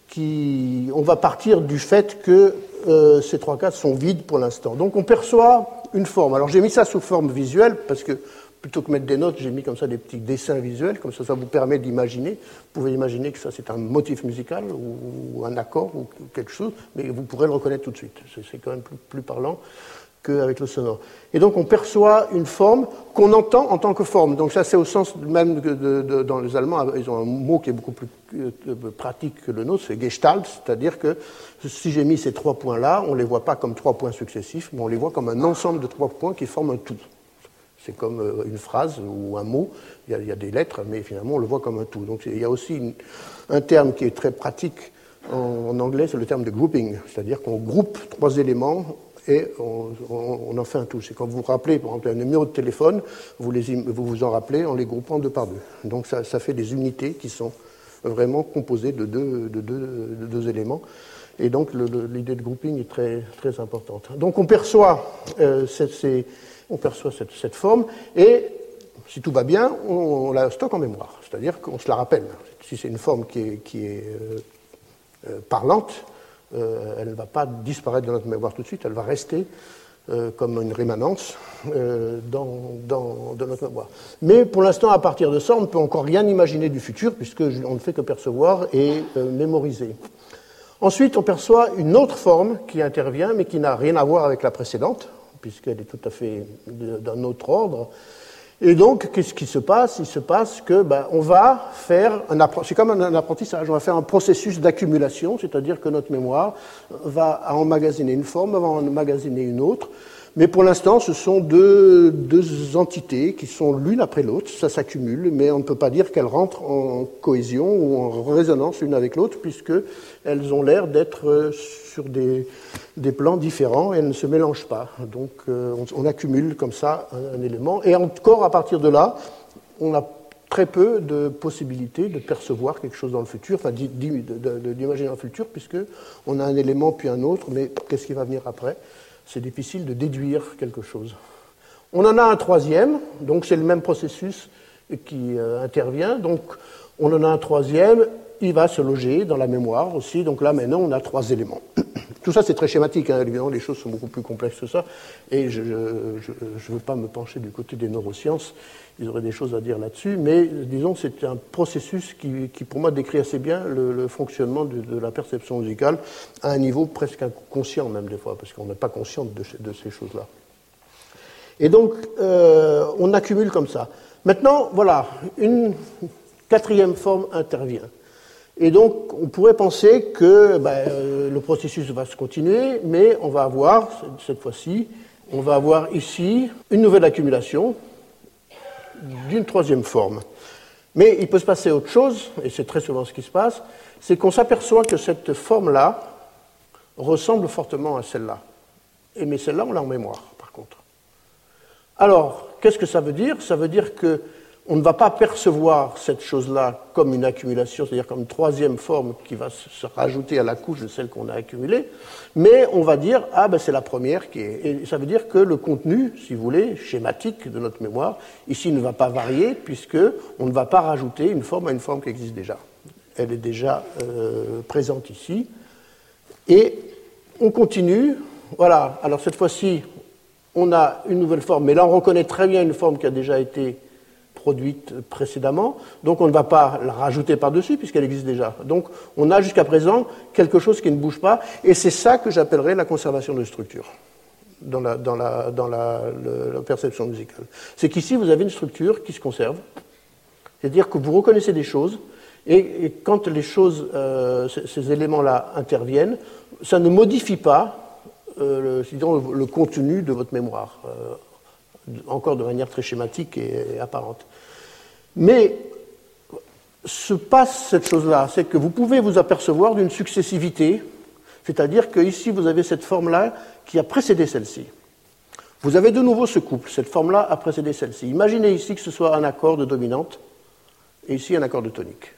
qui... On va partir du fait que euh, ces trois cas sont vides pour l'instant. Donc on perçoit une forme. Alors j'ai mis ça sous forme visuelle, parce que plutôt que mettre des notes, j'ai mis comme ça des petits dessins visuels, comme ça ça vous permet d'imaginer. Vous pouvez imaginer que ça c'est un motif musical ou un accord ou quelque chose, mais vous pourrez le reconnaître tout de suite. C'est, c'est quand même plus, plus parlant qu'avec le sonore. Et donc on perçoit une forme qu'on entend en tant que forme. Donc ça c'est au sens même de, de, de, dans les Allemands, ils ont un mot qui est beaucoup plus euh, pratique que le nôtre, c'est Gestalt, c'est-à-dire que si j'ai mis ces trois points-là, on ne les voit pas comme trois points successifs, mais on les voit comme un ensemble de trois points qui forment un tout. C'est comme une phrase ou un mot, il y, a, il y a des lettres, mais finalement on le voit comme un tout. Donc il y a aussi une, un terme qui est très pratique en, en anglais, c'est le terme de grouping, c'est-à-dire qu'on groupe trois éléments et on, on, on en fait un tout. C'est quand vous vous rappelez, par exemple, un numéro de téléphone, vous, les, vous vous en rappelez en les groupant deux par deux. Donc ça, ça fait des unités qui sont vraiment composées de deux, de deux, de deux éléments. Et donc le, le, l'idée de grouping est très, très importante. Donc on perçoit euh, ces... ces on perçoit cette, cette forme, et si tout va bien, on, on la stocke en mémoire, c'est-à-dire qu'on se la rappelle. Si c'est une forme qui est, qui est euh, euh, parlante, euh, elle ne va pas disparaître de notre mémoire tout de suite, elle va rester euh, comme une rémanence euh, dans, dans, dans notre mémoire. Mais pour l'instant, à partir de ça, on ne peut encore rien imaginer du futur, puisqu'on ne fait que percevoir et euh, mémoriser. Ensuite, on perçoit une autre forme qui intervient, mais qui n'a rien à voir avec la précédente, puisqu'elle est tout à fait d'un autre ordre. Et donc, qu'est-ce qui se passe ? Il se passe que ben, on va faire un c'est comme un apprentissage, on va faire un processus d'accumulation, c'est-à-dire que notre mémoire va emmagasiner une forme, va emmagasiner une autre. Mais pour l'instant, ce sont deux, deux entités qui sont l'une après l'autre, ça s'accumule, mais on ne peut pas dire qu'elles rentrent en cohésion ou en résonance l'une avec l'autre, puisqu'elles ont l'air d'être sur des, des plans différents et elles ne se mélangent pas. Donc euh, on, on accumule comme ça un, un élément, et encore à partir de là, on a très peu de possibilités de percevoir quelque chose dans le futur, enfin d'imaginer dans le futur, puisqu'on a un élément puis un autre, mais qu'est-ce qui va venir après ? C'est difficile de déduire quelque chose. On en a un troisième, donc c'est le même processus qui euh, intervient. Donc on en a un troisième, il va se loger dans la mémoire aussi. Donc là maintenant on a trois éléments. Tout ça c'est très schématique, hein. Évidemment les choses sont beaucoup plus complexes que ça. Et je ne veux pas me pencher du côté des neurosciences, ils auraient des choses à dire là-dessus. Mais disons que c'est un processus qui, qui pour moi décrit assez bien le, le fonctionnement de, de la perception musicale à un niveau presque inconscient même des fois, parce qu'on n'est pas conscient de, de ces choses-là. Et donc euh, on accumule comme ça. Maintenant, voilà, une quatrième forme intervient. Et donc, on pourrait penser que ben, euh, le processus va se continuer, mais on va avoir, cette fois-ci, on va avoir ici une nouvelle accumulation d'une troisième forme. Mais il peut se passer autre chose, et c'est très souvent ce qui se passe, c'est qu'on s'aperçoit que cette forme-là ressemble fortement à celle-là. Et mais celle-là, on l'a en mémoire, par contre. Alors, qu'est-ce que ça veut dire ? Ça veut dire que on ne va pas percevoir cette chose-là comme une accumulation, c'est-à-dire comme une troisième forme qui va se rajouter à la couche de celle qu'on a accumulée, mais on va dire, ah ben c'est la première qui est... Et ça veut dire que le contenu, si vous voulez, schématique de notre mémoire, ici ne va pas varier, puisqu'on ne va pas rajouter une forme à une forme qui existe déjà. Elle est déjà euh, présente ici. Et on continue, voilà, alors cette fois-ci, on a une nouvelle forme, mais là on reconnaît très bien une forme qui a déjà été produite précédemment, donc on ne va pas la rajouter par-dessus puisqu'elle existe déjà. Donc on a jusqu'à présent quelque chose qui ne bouge pas, et c'est ça que j'appellerais la conservation de structure dans la, dans la, dans la, le, la perception musicale. C'est qu'ici vous avez une structure qui se conserve, c'est-à-dire que vous reconnaissez des choses, et, et quand les choses, euh, ces, ces éléments-là interviennent, ça ne modifie pas euh, le, disons, le, le contenu de votre mémoire, euh, encore de manière très schématique et, et apparente. Mais se passe cette chose-là, c'est que vous pouvez vous apercevoir d'une successivité, c'est-à-dire que ici vous avez cette forme-là qui a précédé celle-ci. Vous avez de nouveau ce couple, cette forme-là a précédé celle-ci. Imaginez ici que ce soit un accord de dominante et ici un accord de tonique.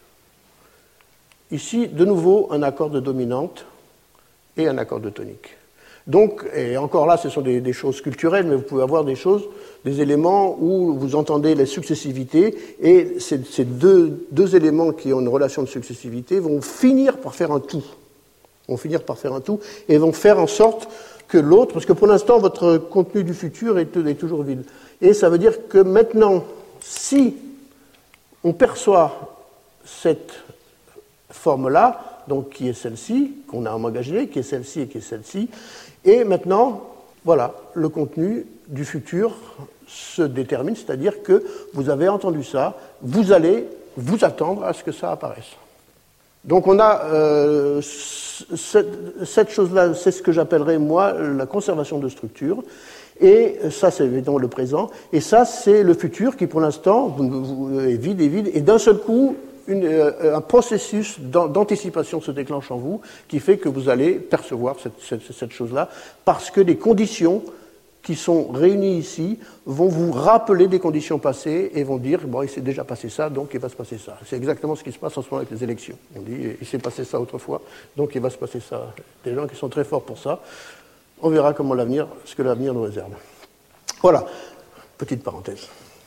Ici, de nouveau, un accord de dominante et un accord de tonique. Donc, et encore là, ce sont des, des choses culturelles, mais vous pouvez avoir des choses, des éléments où vous entendez les successivités, et ces, ces deux, deux éléments qui ont une relation de successivité vont finir par faire un tout. Vont finir par faire un tout, et vont faire en sorte que l'autre, parce que pour l'instant, votre contenu du futur est, est toujours vide. Et ça veut dire que maintenant, si on perçoit cette forme-là, donc qui est celle-ci, qu'on a emmagasiné, qui est celle-ci et qui est celle-ci, et maintenant, voilà, le contenu du futur se détermine, c'est-à-dire que vous avez entendu ça, vous allez vous attendre à ce que ça apparaisse. Donc on a euh, cette, cette chose-là, c'est ce que j'appellerais moi la conservation de structure, et ça c'est évidemment le présent, et ça c'est le futur qui pour l'instant est vide et vide, et d'un seul coup, Une, euh, un processus d'anticipation se déclenche en vous qui fait que vous allez percevoir cette, cette, cette chose-là parce que les conditions qui sont réunies ici vont vous rappeler des conditions passées et vont dire bon, il s'est déjà passé ça, donc il va se passer ça. C'est exactement ce qui se passe en ce moment avec les élections. On dit il s'est passé ça autrefois, donc il va se passer ça. Des gens qui sont très forts pour ça. On verra comment l'avenir, ce que l'avenir nous réserve. Voilà, petite parenthèse.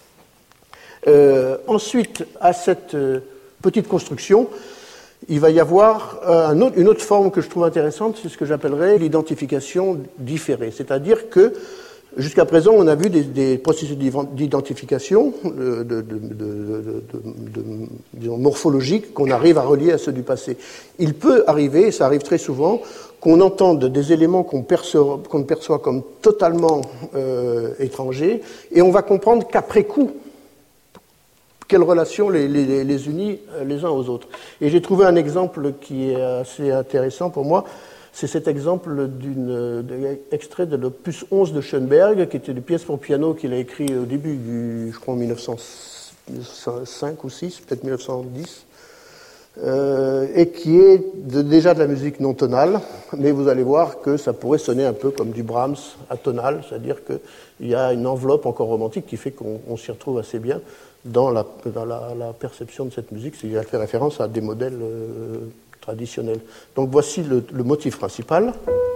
Euh, ensuite, à cette euh, petite construction, il va y avoir euh, un autre, une autre forme que je trouve intéressante, c'est ce que j'appellerais l'identification différée. C'est-à-dire que, jusqu'à présent, on a vu des, des processus d'identification de, de, de, de, de, de, disons, morphologiques qu'on arrive à relier à ceux du passé. Il peut arriver, et ça arrive très souvent, qu'on entende des éléments qu'on perçoit, qu'on perçoit comme totalement euh, étrangers, et on va comprendre qu'après coup, quelle relation les, les, les unit les uns aux autres. Et j'ai trouvé un exemple qui est assez intéressant pour moi. C'est cet exemple d'une extrait de l'opus onze de Schoenberg, qui était une pièce pour piano qu'il a écrit au début du, je crois, en mille neuf cent cinq ou six, peut-être mille neuf cent dix, euh, et qui est de, déjà de la musique non tonale, mais vous allez voir que ça pourrait sonner un peu comme du Brahms atonal, c'est-à-dire qu'il y a une enveloppe encore romantique qui fait qu'on on s'y retrouve assez bien dans la, dans la, la perception de cette musique, c'est-à-dire qu'elle fait référence à des modèles euh, traditionnels. Donc voici le, le motif principal.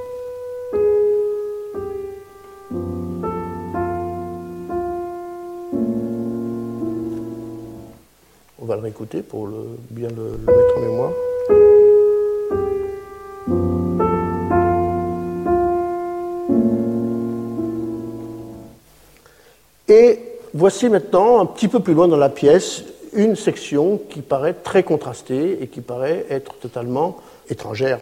On va le réécouter pour le, bien le, le mettre en mémoire. Et voici maintenant, un petit peu plus loin dans la pièce, une section qui paraît très contrastée et qui paraît être totalement étrangère.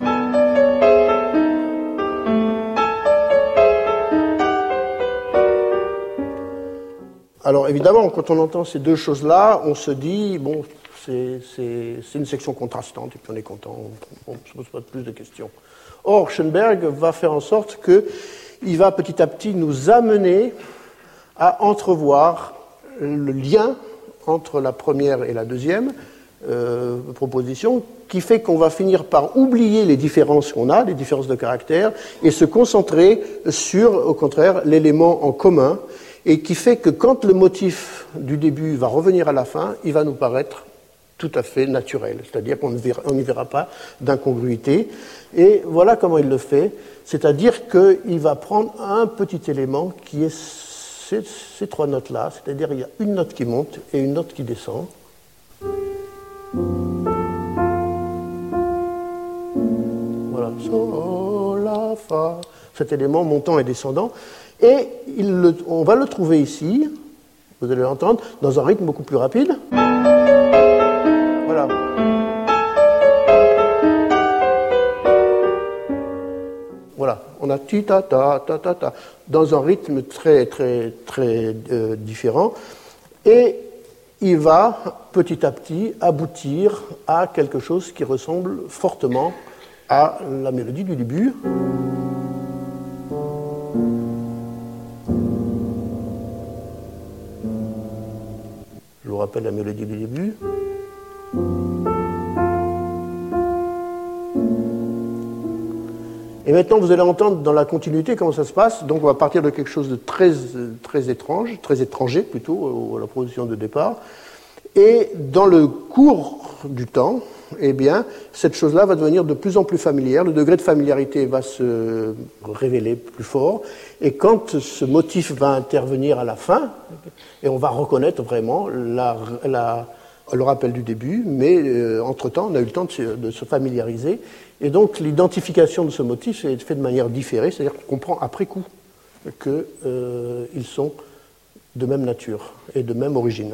Alors évidemment, quand on entend ces deux choses-là, on se dit, bon, c'est, c'est, c'est une section contrastante, et puis on est content, on ne se pose pas plus de questions. Or, Schoenberg va faire en sorte qu'il va petit à petit nous amener à entrevoir le lien entre la première et la deuxième euh, proposition, qui fait qu'on va finir par oublier les différences qu'on a, les différences de caractère, et se concentrer sur, au contraire, l'élément en commun, et qui fait que quand le motif du début va revenir à la fin, il va nous paraître tout à fait naturel, c'est-à-dire qu'on n'y verra pas d'incongruité. Et voilà comment il le fait, c'est-à-dire qu'il va prendre un petit élément qui est Ces, ces trois notes-là, c'est-à-dire il y a une note qui monte et une note qui descend. Voilà, sol, la, fa, cet élément montant et descendant. Et il le, on va le trouver ici, vous allez l'entendre, dans un rythme beaucoup plus rapide. Voilà. Voilà, on a ti ta ta ta ta ta dans un rythme très très très euh, différent, et il va petit à petit aboutir à quelque chose qui ressemble fortement à la mélodie du début. rappelle la mélodie du début. Et maintenant, vous allez entendre dans la continuité comment ça se passe. Donc, on va partir de quelque chose de très, très étrange, très étranger plutôt, à la position de départ. Et dans le cours du temps, eh bien, cette chose-là va devenir de plus en plus familière. Le degré de familiarité va se révéler plus fort. Et quand ce motif va intervenir à la fin, et on va reconnaître vraiment la, la, le rappel du début, mais euh, entre-temps, on a eu le temps de se, de se familiariser. Et donc, l'identification de ce motif est faite de manière différée, c'est-à-dire qu'on comprend après coup qu'ils euh, sont de même nature et de même origine.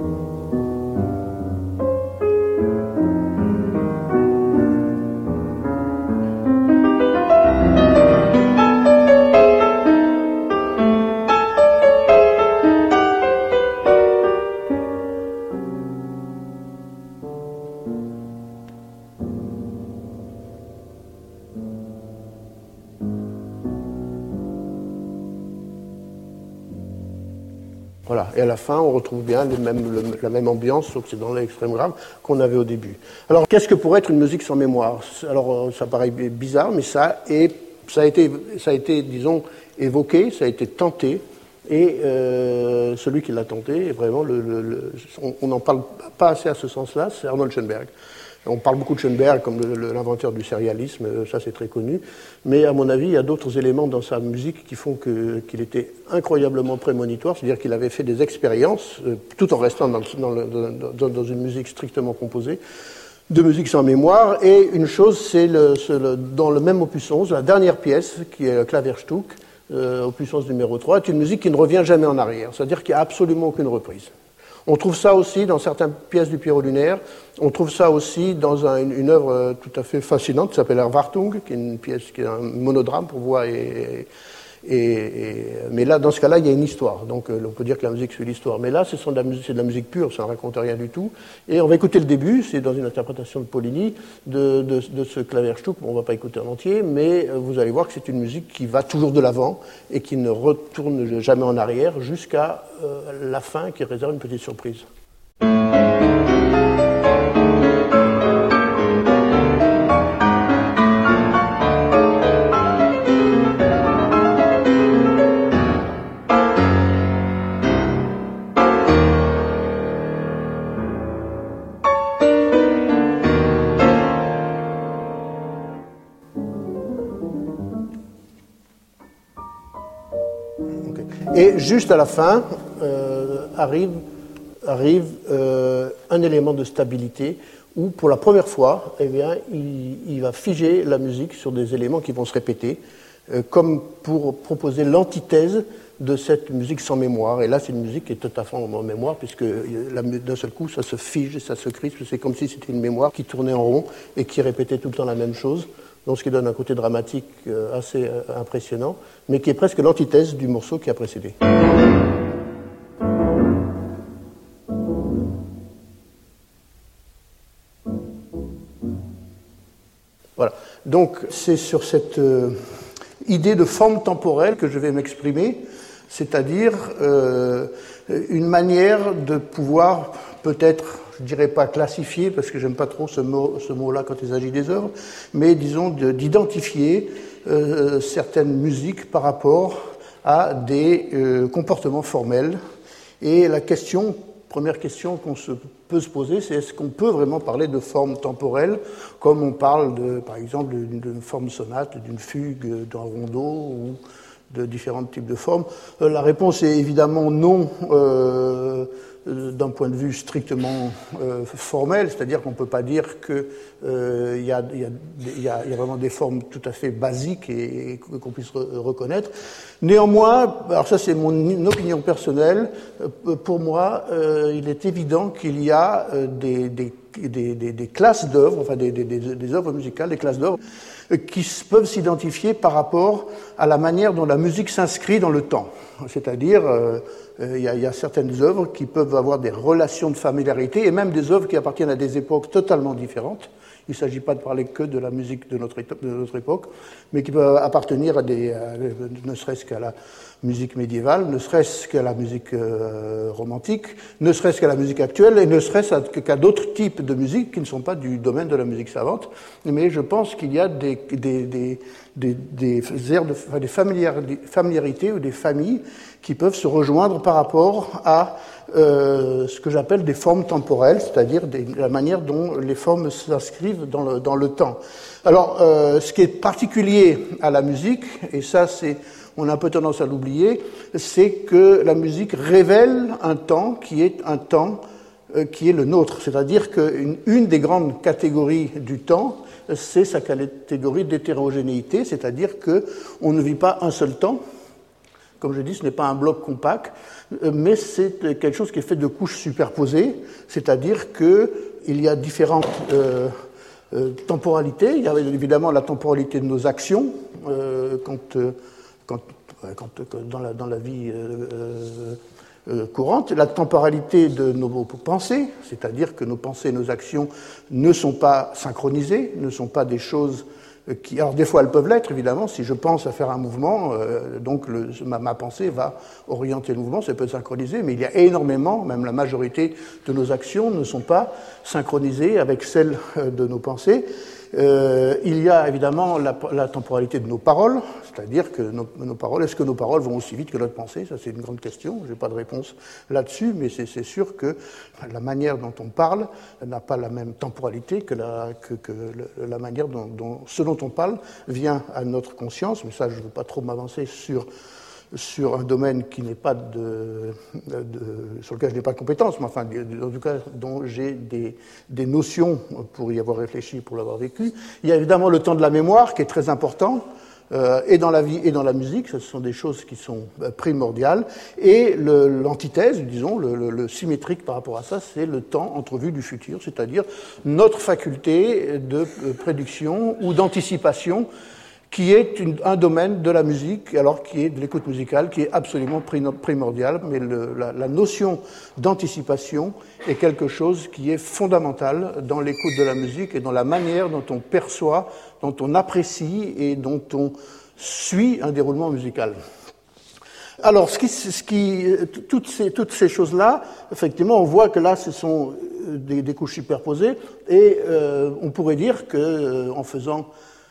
Voilà. Et à la fin, on retrouve bien les mêmes, le, la même ambiance, sauf que c'est dans l'extrême grave, qu'on avait au début. Alors, qu'est-ce que pourrait être une musique sans mémoire? Alors, ça paraît bizarre, mais ça, est, ça, a été, ça a été, disons, évoqué, ça a été tenté, et euh, celui qui l'a tenté, est vraiment, le, le, le, on n'en parle pas assez à ce sens-là, c'est Arnold Schoenberg. On parle beaucoup de Schoenberg comme le, le, l'inventeur du sérialisme, ça c'est très connu, mais à mon avis, il y a d'autres éléments dans sa musique qui font que, qu'il était incroyablement prémonitoire, c'est-à-dire qu'il avait fait des expériences, euh, tout en restant dans, dans, le, dans, dans une musique strictement composée, de musique sans mémoire, et une chose, c'est, le, c'est le, dans le même opus onze, la dernière pièce, qui est le Klavierstück, euh, opus onze numéro trois, est une musique qui ne revient jamais en arrière, c'est-à-dire qu'il n'y a absolument aucune reprise. On trouve ça aussi dans certaines pièces du Pierrot lunaire. On trouve ça aussi dans un, une, une œuvre tout à fait fascinante qui s'appelle Erwartung, qui est une pièce qui est un monodrame pour voix et, et, et mais là, dans ce cas-là, il y a une histoire. Donc, on peut dire que la musique suit l'histoire. Mais là, ce sont de la musique, c'est de la musique pure, ça ne raconte rien du tout. Et on va écouter le début. C'est dans une interprétation de Pollini de, de, de ce Klavierstück. Bon, on ne va pas écouter en entier, mais vous allez voir que c'est une musique qui va toujours de l'avant et qui ne retourne jamais en arrière jusqu'à euh, la fin, qui réserve une petite surprise. Et juste à la fin, euh, arrive, arrive euh, un élément de stabilité où, pour la première fois, eh bien, il, il va figer la musique sur des éléments qui vont se répéter, euh, comme pour proposer l'antithèse de cette musique sans mémoire. Et là, c'est une musique qui est tout à fait en mémoire, puisque la, d'un seul coup, ça se fige, ça se crispe. C'est comme si c'était une mémoire qui tournait en rond et qui répétait tout le temps la même chose. Donc, ce qui donne un côté dramatique assez impressionnant, mais qui est presque l'antithèse du morceau qui a précédé. Voilà. Donc, c'est sur cette euh, idée de forme temporelle que je vais m'exprimer, c'est-à-dire euh, une manière de pouvoir peut-être, je ne dirais pas classifier, parce que j'aime pas trop ce, mot, ce mot-là quand il s'agit des œuvres, mais disons de, d'identifier euh, certaines musiques par rapport à des euh, comportements formels. Et la question, première question qu'on se, peut se poser, c'est est-ce qu'on peut vraiment parler de forme temporelle, comme on parle, de, par exemple, d'une, d'une forme sonate, d'une fugue, d'un rondeau, ou de différents types de formes. Euh, la réponse est évidemment non, euh, d'un point de vue strictement euh, formel, c'est-à-dire qu'on ne peut pas dire qu'il euh, y, y, y, y a vraiment des formes tout à fait basiques et, et qu'on puisse re- reconnaître. Néanmoins, alors ça c'est mon opinion personnelle, euh, pour moi, euh, il est évident qu'il y a euh, des, des, des, des, des classes d'œuvres, enfin des, des, des, des œuvres musicales, des classes d'œuvres, euh, qui peuvent s'identifier par rapport à la manière dont la musique s'inscrit dans le temps. C'est-à-dire, euh, Euh, il y a, il y a certaines œuvres qui peuvent avoir des relations de familiarité, et même des œuvres qui appartiennent à des époques totalement différentes. Il ne s'agit pas de parler que de la musique de notre, de notre époque, mais qui peut appartenir à des, à, ne serait-ce qu'à la musique médiévale, ne serait-ce qu'à la musique euh, romantique, ne serait-ce qu'à la musique actuelle, et ne serait-ce qu'à d'autres types de musique qui ne sont pas du domaine de la musique savante. Mais je pense qu'il y a des, des, des, des, des aires de, enfin, des familiarités ou des familles qui peuvent se rejoindre par rapport à euh, ce que j'appelle des formes temporelles, c'est-à-dire des, la manière dont les formes s'inscrivent dans le, dans le temps. Alors, euh, ce qui est particulier à la musique, et ça c'est, on a un peu tendance à l'oublier, c'est que la musique révèle un temps qui est un temps euh, qui est le nôtre, c'est-à-dire qu'une une des grandes catégories du temps, c'est sa catégorie d'hétérogénéité, c'est-à-dire que on ne vit pas un seul temps. Comme je dis, ce n'est pas un bloc compact, mais c'est quelque chose qui est fait de couches superposées, c'est-à-dire qu'il y a différentes euh, euh, temporalités. Il y a évidemment la temporalité de nos actions, euh, quand, quand, quand, quand, dans, la, dans la vie euh, euh, courante, la temporalité de nos pensées, c'est-à-dire que nos pensées et nos actions ne sont pas synchronisées, ne sont pas des choses qui, alors des fois elles peuvent l'être évidemment, si je pense à faire un mouvement, euh, donc le, ma, ma pensée va orienter le mouvement, ça peut être synchronisé, mais il y a énormément, même la majorité de nos actions ne sont pas synchronisées avec celles de nos pensées. Euh, il y a évidemment la, la temporalité de nos paroles, c'est-à-dire que nos, nos paroles, est-ce que nos paroles vont aussi vite que notre pensée? Ça c'est une grande question, je n'ai pas de réponse là-dessus, mais c'est, c'est sûr que la manière dont on parle n'a pas la même temporalité que la, que, que la manière dont, dont ce dont on parle vient à notre conscience, mais ça je ne veux pas trop m'avancer sur sur un domaine qui n'est pas de, de, sur lequel je n'ai pas de compétences, mais enfin, en tout cas, dont j'ai des, des notions pour y avoir réfléchi, pour l'avoir vécu. Il y a évidemment le temps de la mémoire qui est très important, euh, et dans la vie et dans la musique, ce sont des choses qui sont primordiales. Et le, l'antithèse, disons, le, le, le symétrique par rapport à ça, c'est le temps entrevu du futur, c'est-à-dire notre faculté de prédiction ou d'anticipation, qui est une, un domaine de la musique, alors qui est de l'écoute musicale, qui est absolument primordial, mais le, la, la notion d'anticipation est quelque chose qui est fondamental dans l'écoute de la musique et dans la manière dont on perçoit, dont on apprécie et dont on suit un déroulement musical. Alors, ce qui, ce qui, toutes ces, toutes ces choses-là, effectivement, on voit que là, ce sont des, des couches superposées, et euh, on pourrait dire que, euh, en faisant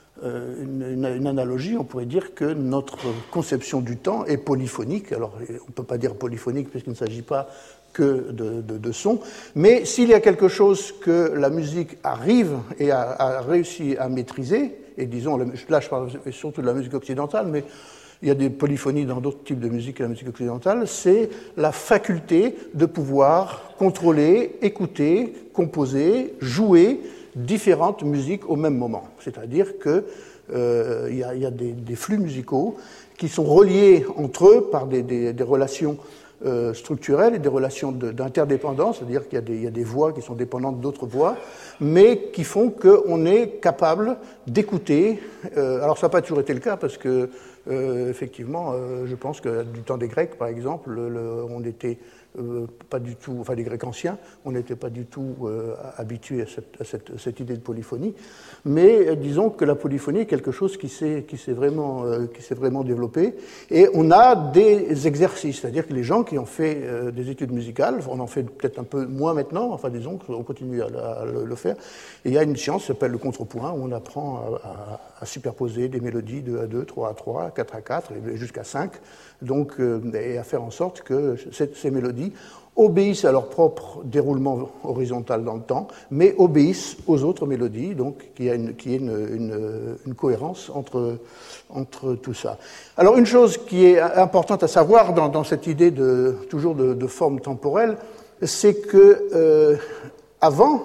Une, une, une analogie, on pourrait dire que notre conception du temps est polyphonique. Alors, on ne peut pas dire polyphonique puisqu'il ne s'agit pas que de, de, de sons, mais s'il y a quelque chose que la musique arrive et a, a réussi à maîtriser, et disons, là je parle surtout de la musique occidentale, mais il y a des polyphonies dans d'autres types de musique que la musique occidentale, c'est la faculté de pouvoir contrôler, écouter, composer, jouer différentes musiques au même moment. C'est-à-dire qu'il euh, y a, y a des, des flux musicaux qui sont reliés entre eux par des, des, des relations euh, structurelles et des relations de, d'interdépendance, c'est-à-dire qu'il y a, des, il y a des voix qui sont dépendantes d'autres voix, mais qui font qu'on est capable d'écouter. Euh, alors ça n'a pas toujours été le cas, parce que, euh, effectivement, euh, je pense que du temps des Grecs, par exemple, le, le, on était... Euh, pas du tout, enfin les Grecs anciens, on n'était pas du tout euh, habitués à, cette, à cette, cette idée de polyphonie, mais euh, disons que la polyphonie est quelque chose qui s'est, qui s'est vraiment, euh, qui s'est vraiment développé, et on a des exercices, c'est-à-dire que les gens qui ont fait euh, des études musicales, on en fait peut-être un peu moins maintenant, enfin disons qu'on continue à, à le, le faire, et il y a une science qui s'appelle le contrepoint, où on apprend à, à, à superposer des mélodies deux à deux, trois à trois, quatre à quatre, et jusqu'à cinq, donc, euh, et à faire en sorte que ces, ces mélodies obéissent à leur propre déroulement horizontal dans le temps, mais obéissent aux autres mélodies, donc qu'il y a une, qu'il y ait une, une, une cohérence entre, entre tout ça. Alors une chose qui est importante à savoir dans, dans cette idée de, toujours de, de forme temporelle, c'est que euh, avant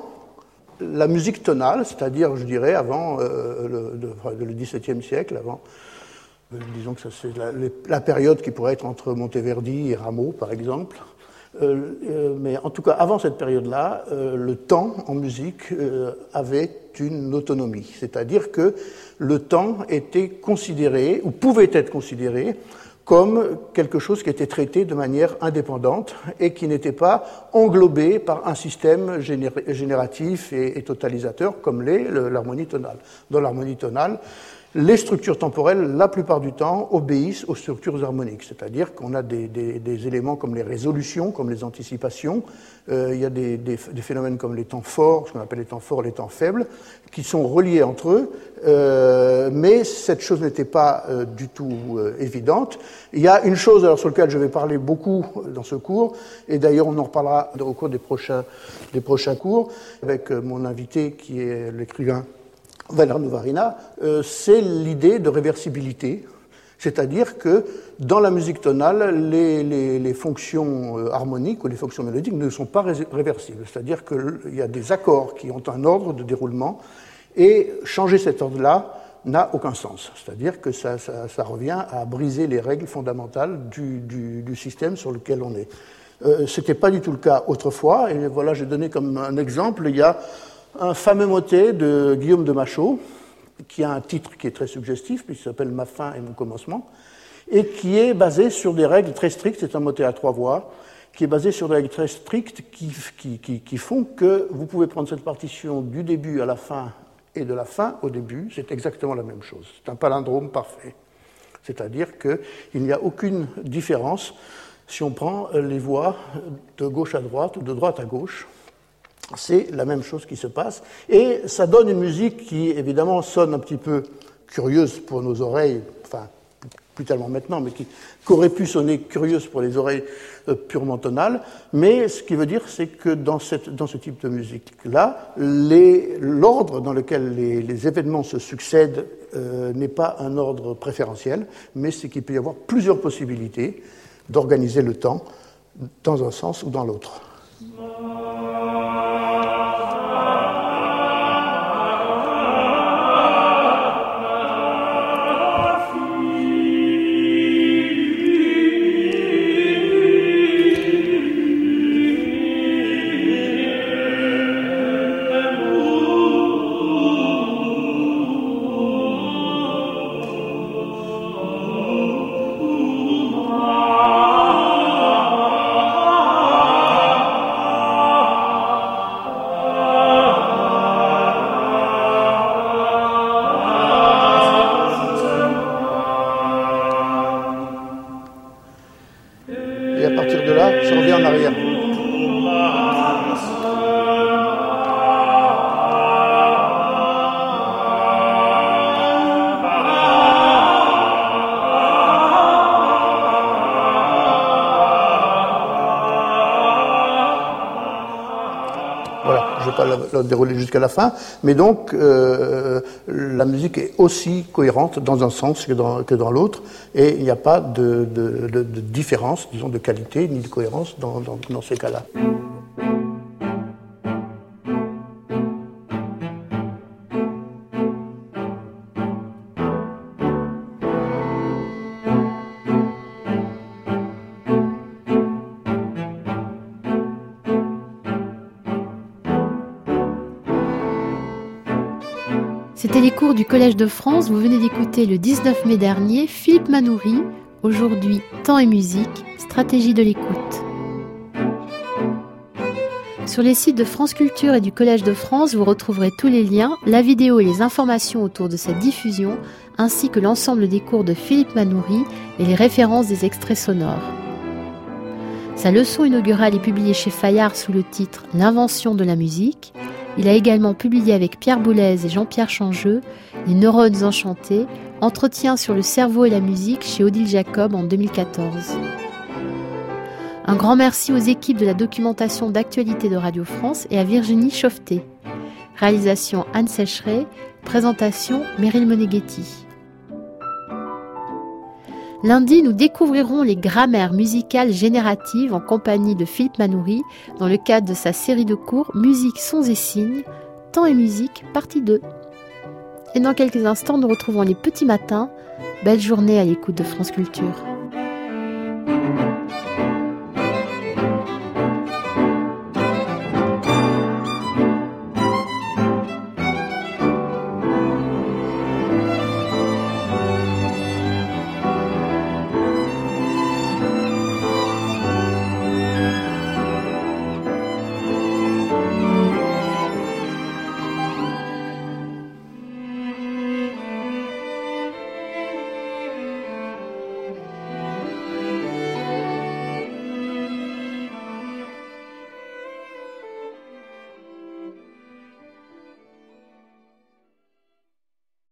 la musique tonale, c'est-à-dire je dirais avant euh, le, le, le dix-septième siècle, avant disons que ça, c'est la, la période qui pourrait être entre Monteverdi et Rameau, par exemple. Euh, euh, mais en tout cas, avant cette période-là, euh, le temps en musique euh, avait une autonomie. C'est-à-dire que le temps était considéré, ou pouvait être considéré, comme quelque chose qui était traité de manière indépendante et qui n'était pas englobé par un système génératif et totalisateur comme l'est l'harmonie tonale. Dans l'harmonie tonale, les structures temporelles, la plupart du temps, obéissent aux structures harmoniques, c'est-à-dire qu'on a des, des, des éléments comme les résolutions, comme les anticipations, euh, il y a des, des, des phénomènes comme les temps forts, ce qu'on appelle les temps forts, les temps faibles, qui sont reliés entre eux, euh, mais cette chose n'était pas euh, du tout euh, évidente. Il y a une chose alors, sur laquelle je vais parler beaucoup dans ce cours, et d'ailleurs on en reparlera au cours des prochains, des prochains cours, avec euh, mon invité qui est l'écrivain Valère Nouvarina, euh, c'est l'idée de réversibilité, c'est-à-dire que dans la musique tonale, les, les, les fonctions euh, harmoniques ou les fonctions mélodiques ne sont pas ré- réversibles, c'est-à-dire qu'il y a des accords qui ont un ordre de déroulement et changer cet ordre-là n'a aucun sens, c'est-à-dire que ça, ça, ça revient à briser les règles fondamentales du, du, du système sur lequel on est. Euh, ce n'était pas du tout le cas autrefois, et voilà, j'ai donné comme un exemple, il y a un fameux motet de Guillaume de Machaut, qui a un titre qui est très suggestif, puisqu'il s'appelle « Ma fin et mon commencement », et qui est basé sur des règles très strictes, c'est un motet à trois voix, qui est basé sur des règles très strictes qui, qui, qui, qui font que vous pouvez prendre cette partition du début à la fin et de la fin au début, c'est exactement la même chose. C'est un palindrome parfait. C'est-à-dire qu'il n'y a aucune différence si on prend les voix de gauche à droite ou de droite à gauche. C'est la même chose qui se passe, et ça donne une musique qui, évidemment, sonne un petit peu curieuse pour nos oreilles, enfin, plus tellement maintenant, mais qui, qui aurait pu sonner curieuse pour les oreilles euh, purement tonales, mais ce qui veut dire, c'est que dans, cette, dans ce type de musique-là, les, l'ordre dans lequel les, les événements se succèdent euh, n'est pas un ordre préférentiel, mais c'est qu'il peut y avoir plusieurs possibilités d'organiser le temps dans un sens ou dans l'autre. La dérouler jusqu'à la fin, mais donc euh, la musique est aussi cohérente dans un sens que dans, que dans l'autre, et il n'y a pas de, de, de, de différence, disons, de qualité ni de cohérence dans, dans, dans ces cas-là. C'était les cours du Collège de France. Vous venez d'écouter le dix-neuf mai dernier Philippe Manoury, aujourd'hui Temps et musique, stratégie de l'écoute. Sur les sites de France Culture et du Collège de France, vous retrouverez tous les liens, la vidéo et les informations autour de cette diffusion, ainsi que l'ensemble des cours de Philippe Manoury et les références des extraits sonores. Sa leçon inaugurale est publiée chez Fayard sous le titre « L'invention de la musique ». Il a également publié avec Pierre Boulez et Jean-Pierre Changeux « Les neurones enchantés », entretien sur le cerveau et la musique chez Odile Jacob en deux mille quatorze. Un grand merci aux équipes de la documentation d'actualité de Radio France et à Virginie Chauveté. Réalisation Anne Sécheret, présentation Meryl Moneghetti. Lundi, nous découvrirons les grammaires musicales génératives en compagnie de Philippe Manoury dans le cadre de sa série de cours Musique, sons et signes, Temps et musique, partie deux. Et dans quelques instants, nous retrouvons les petits matins. Belle journée à l'écoute de France Culture.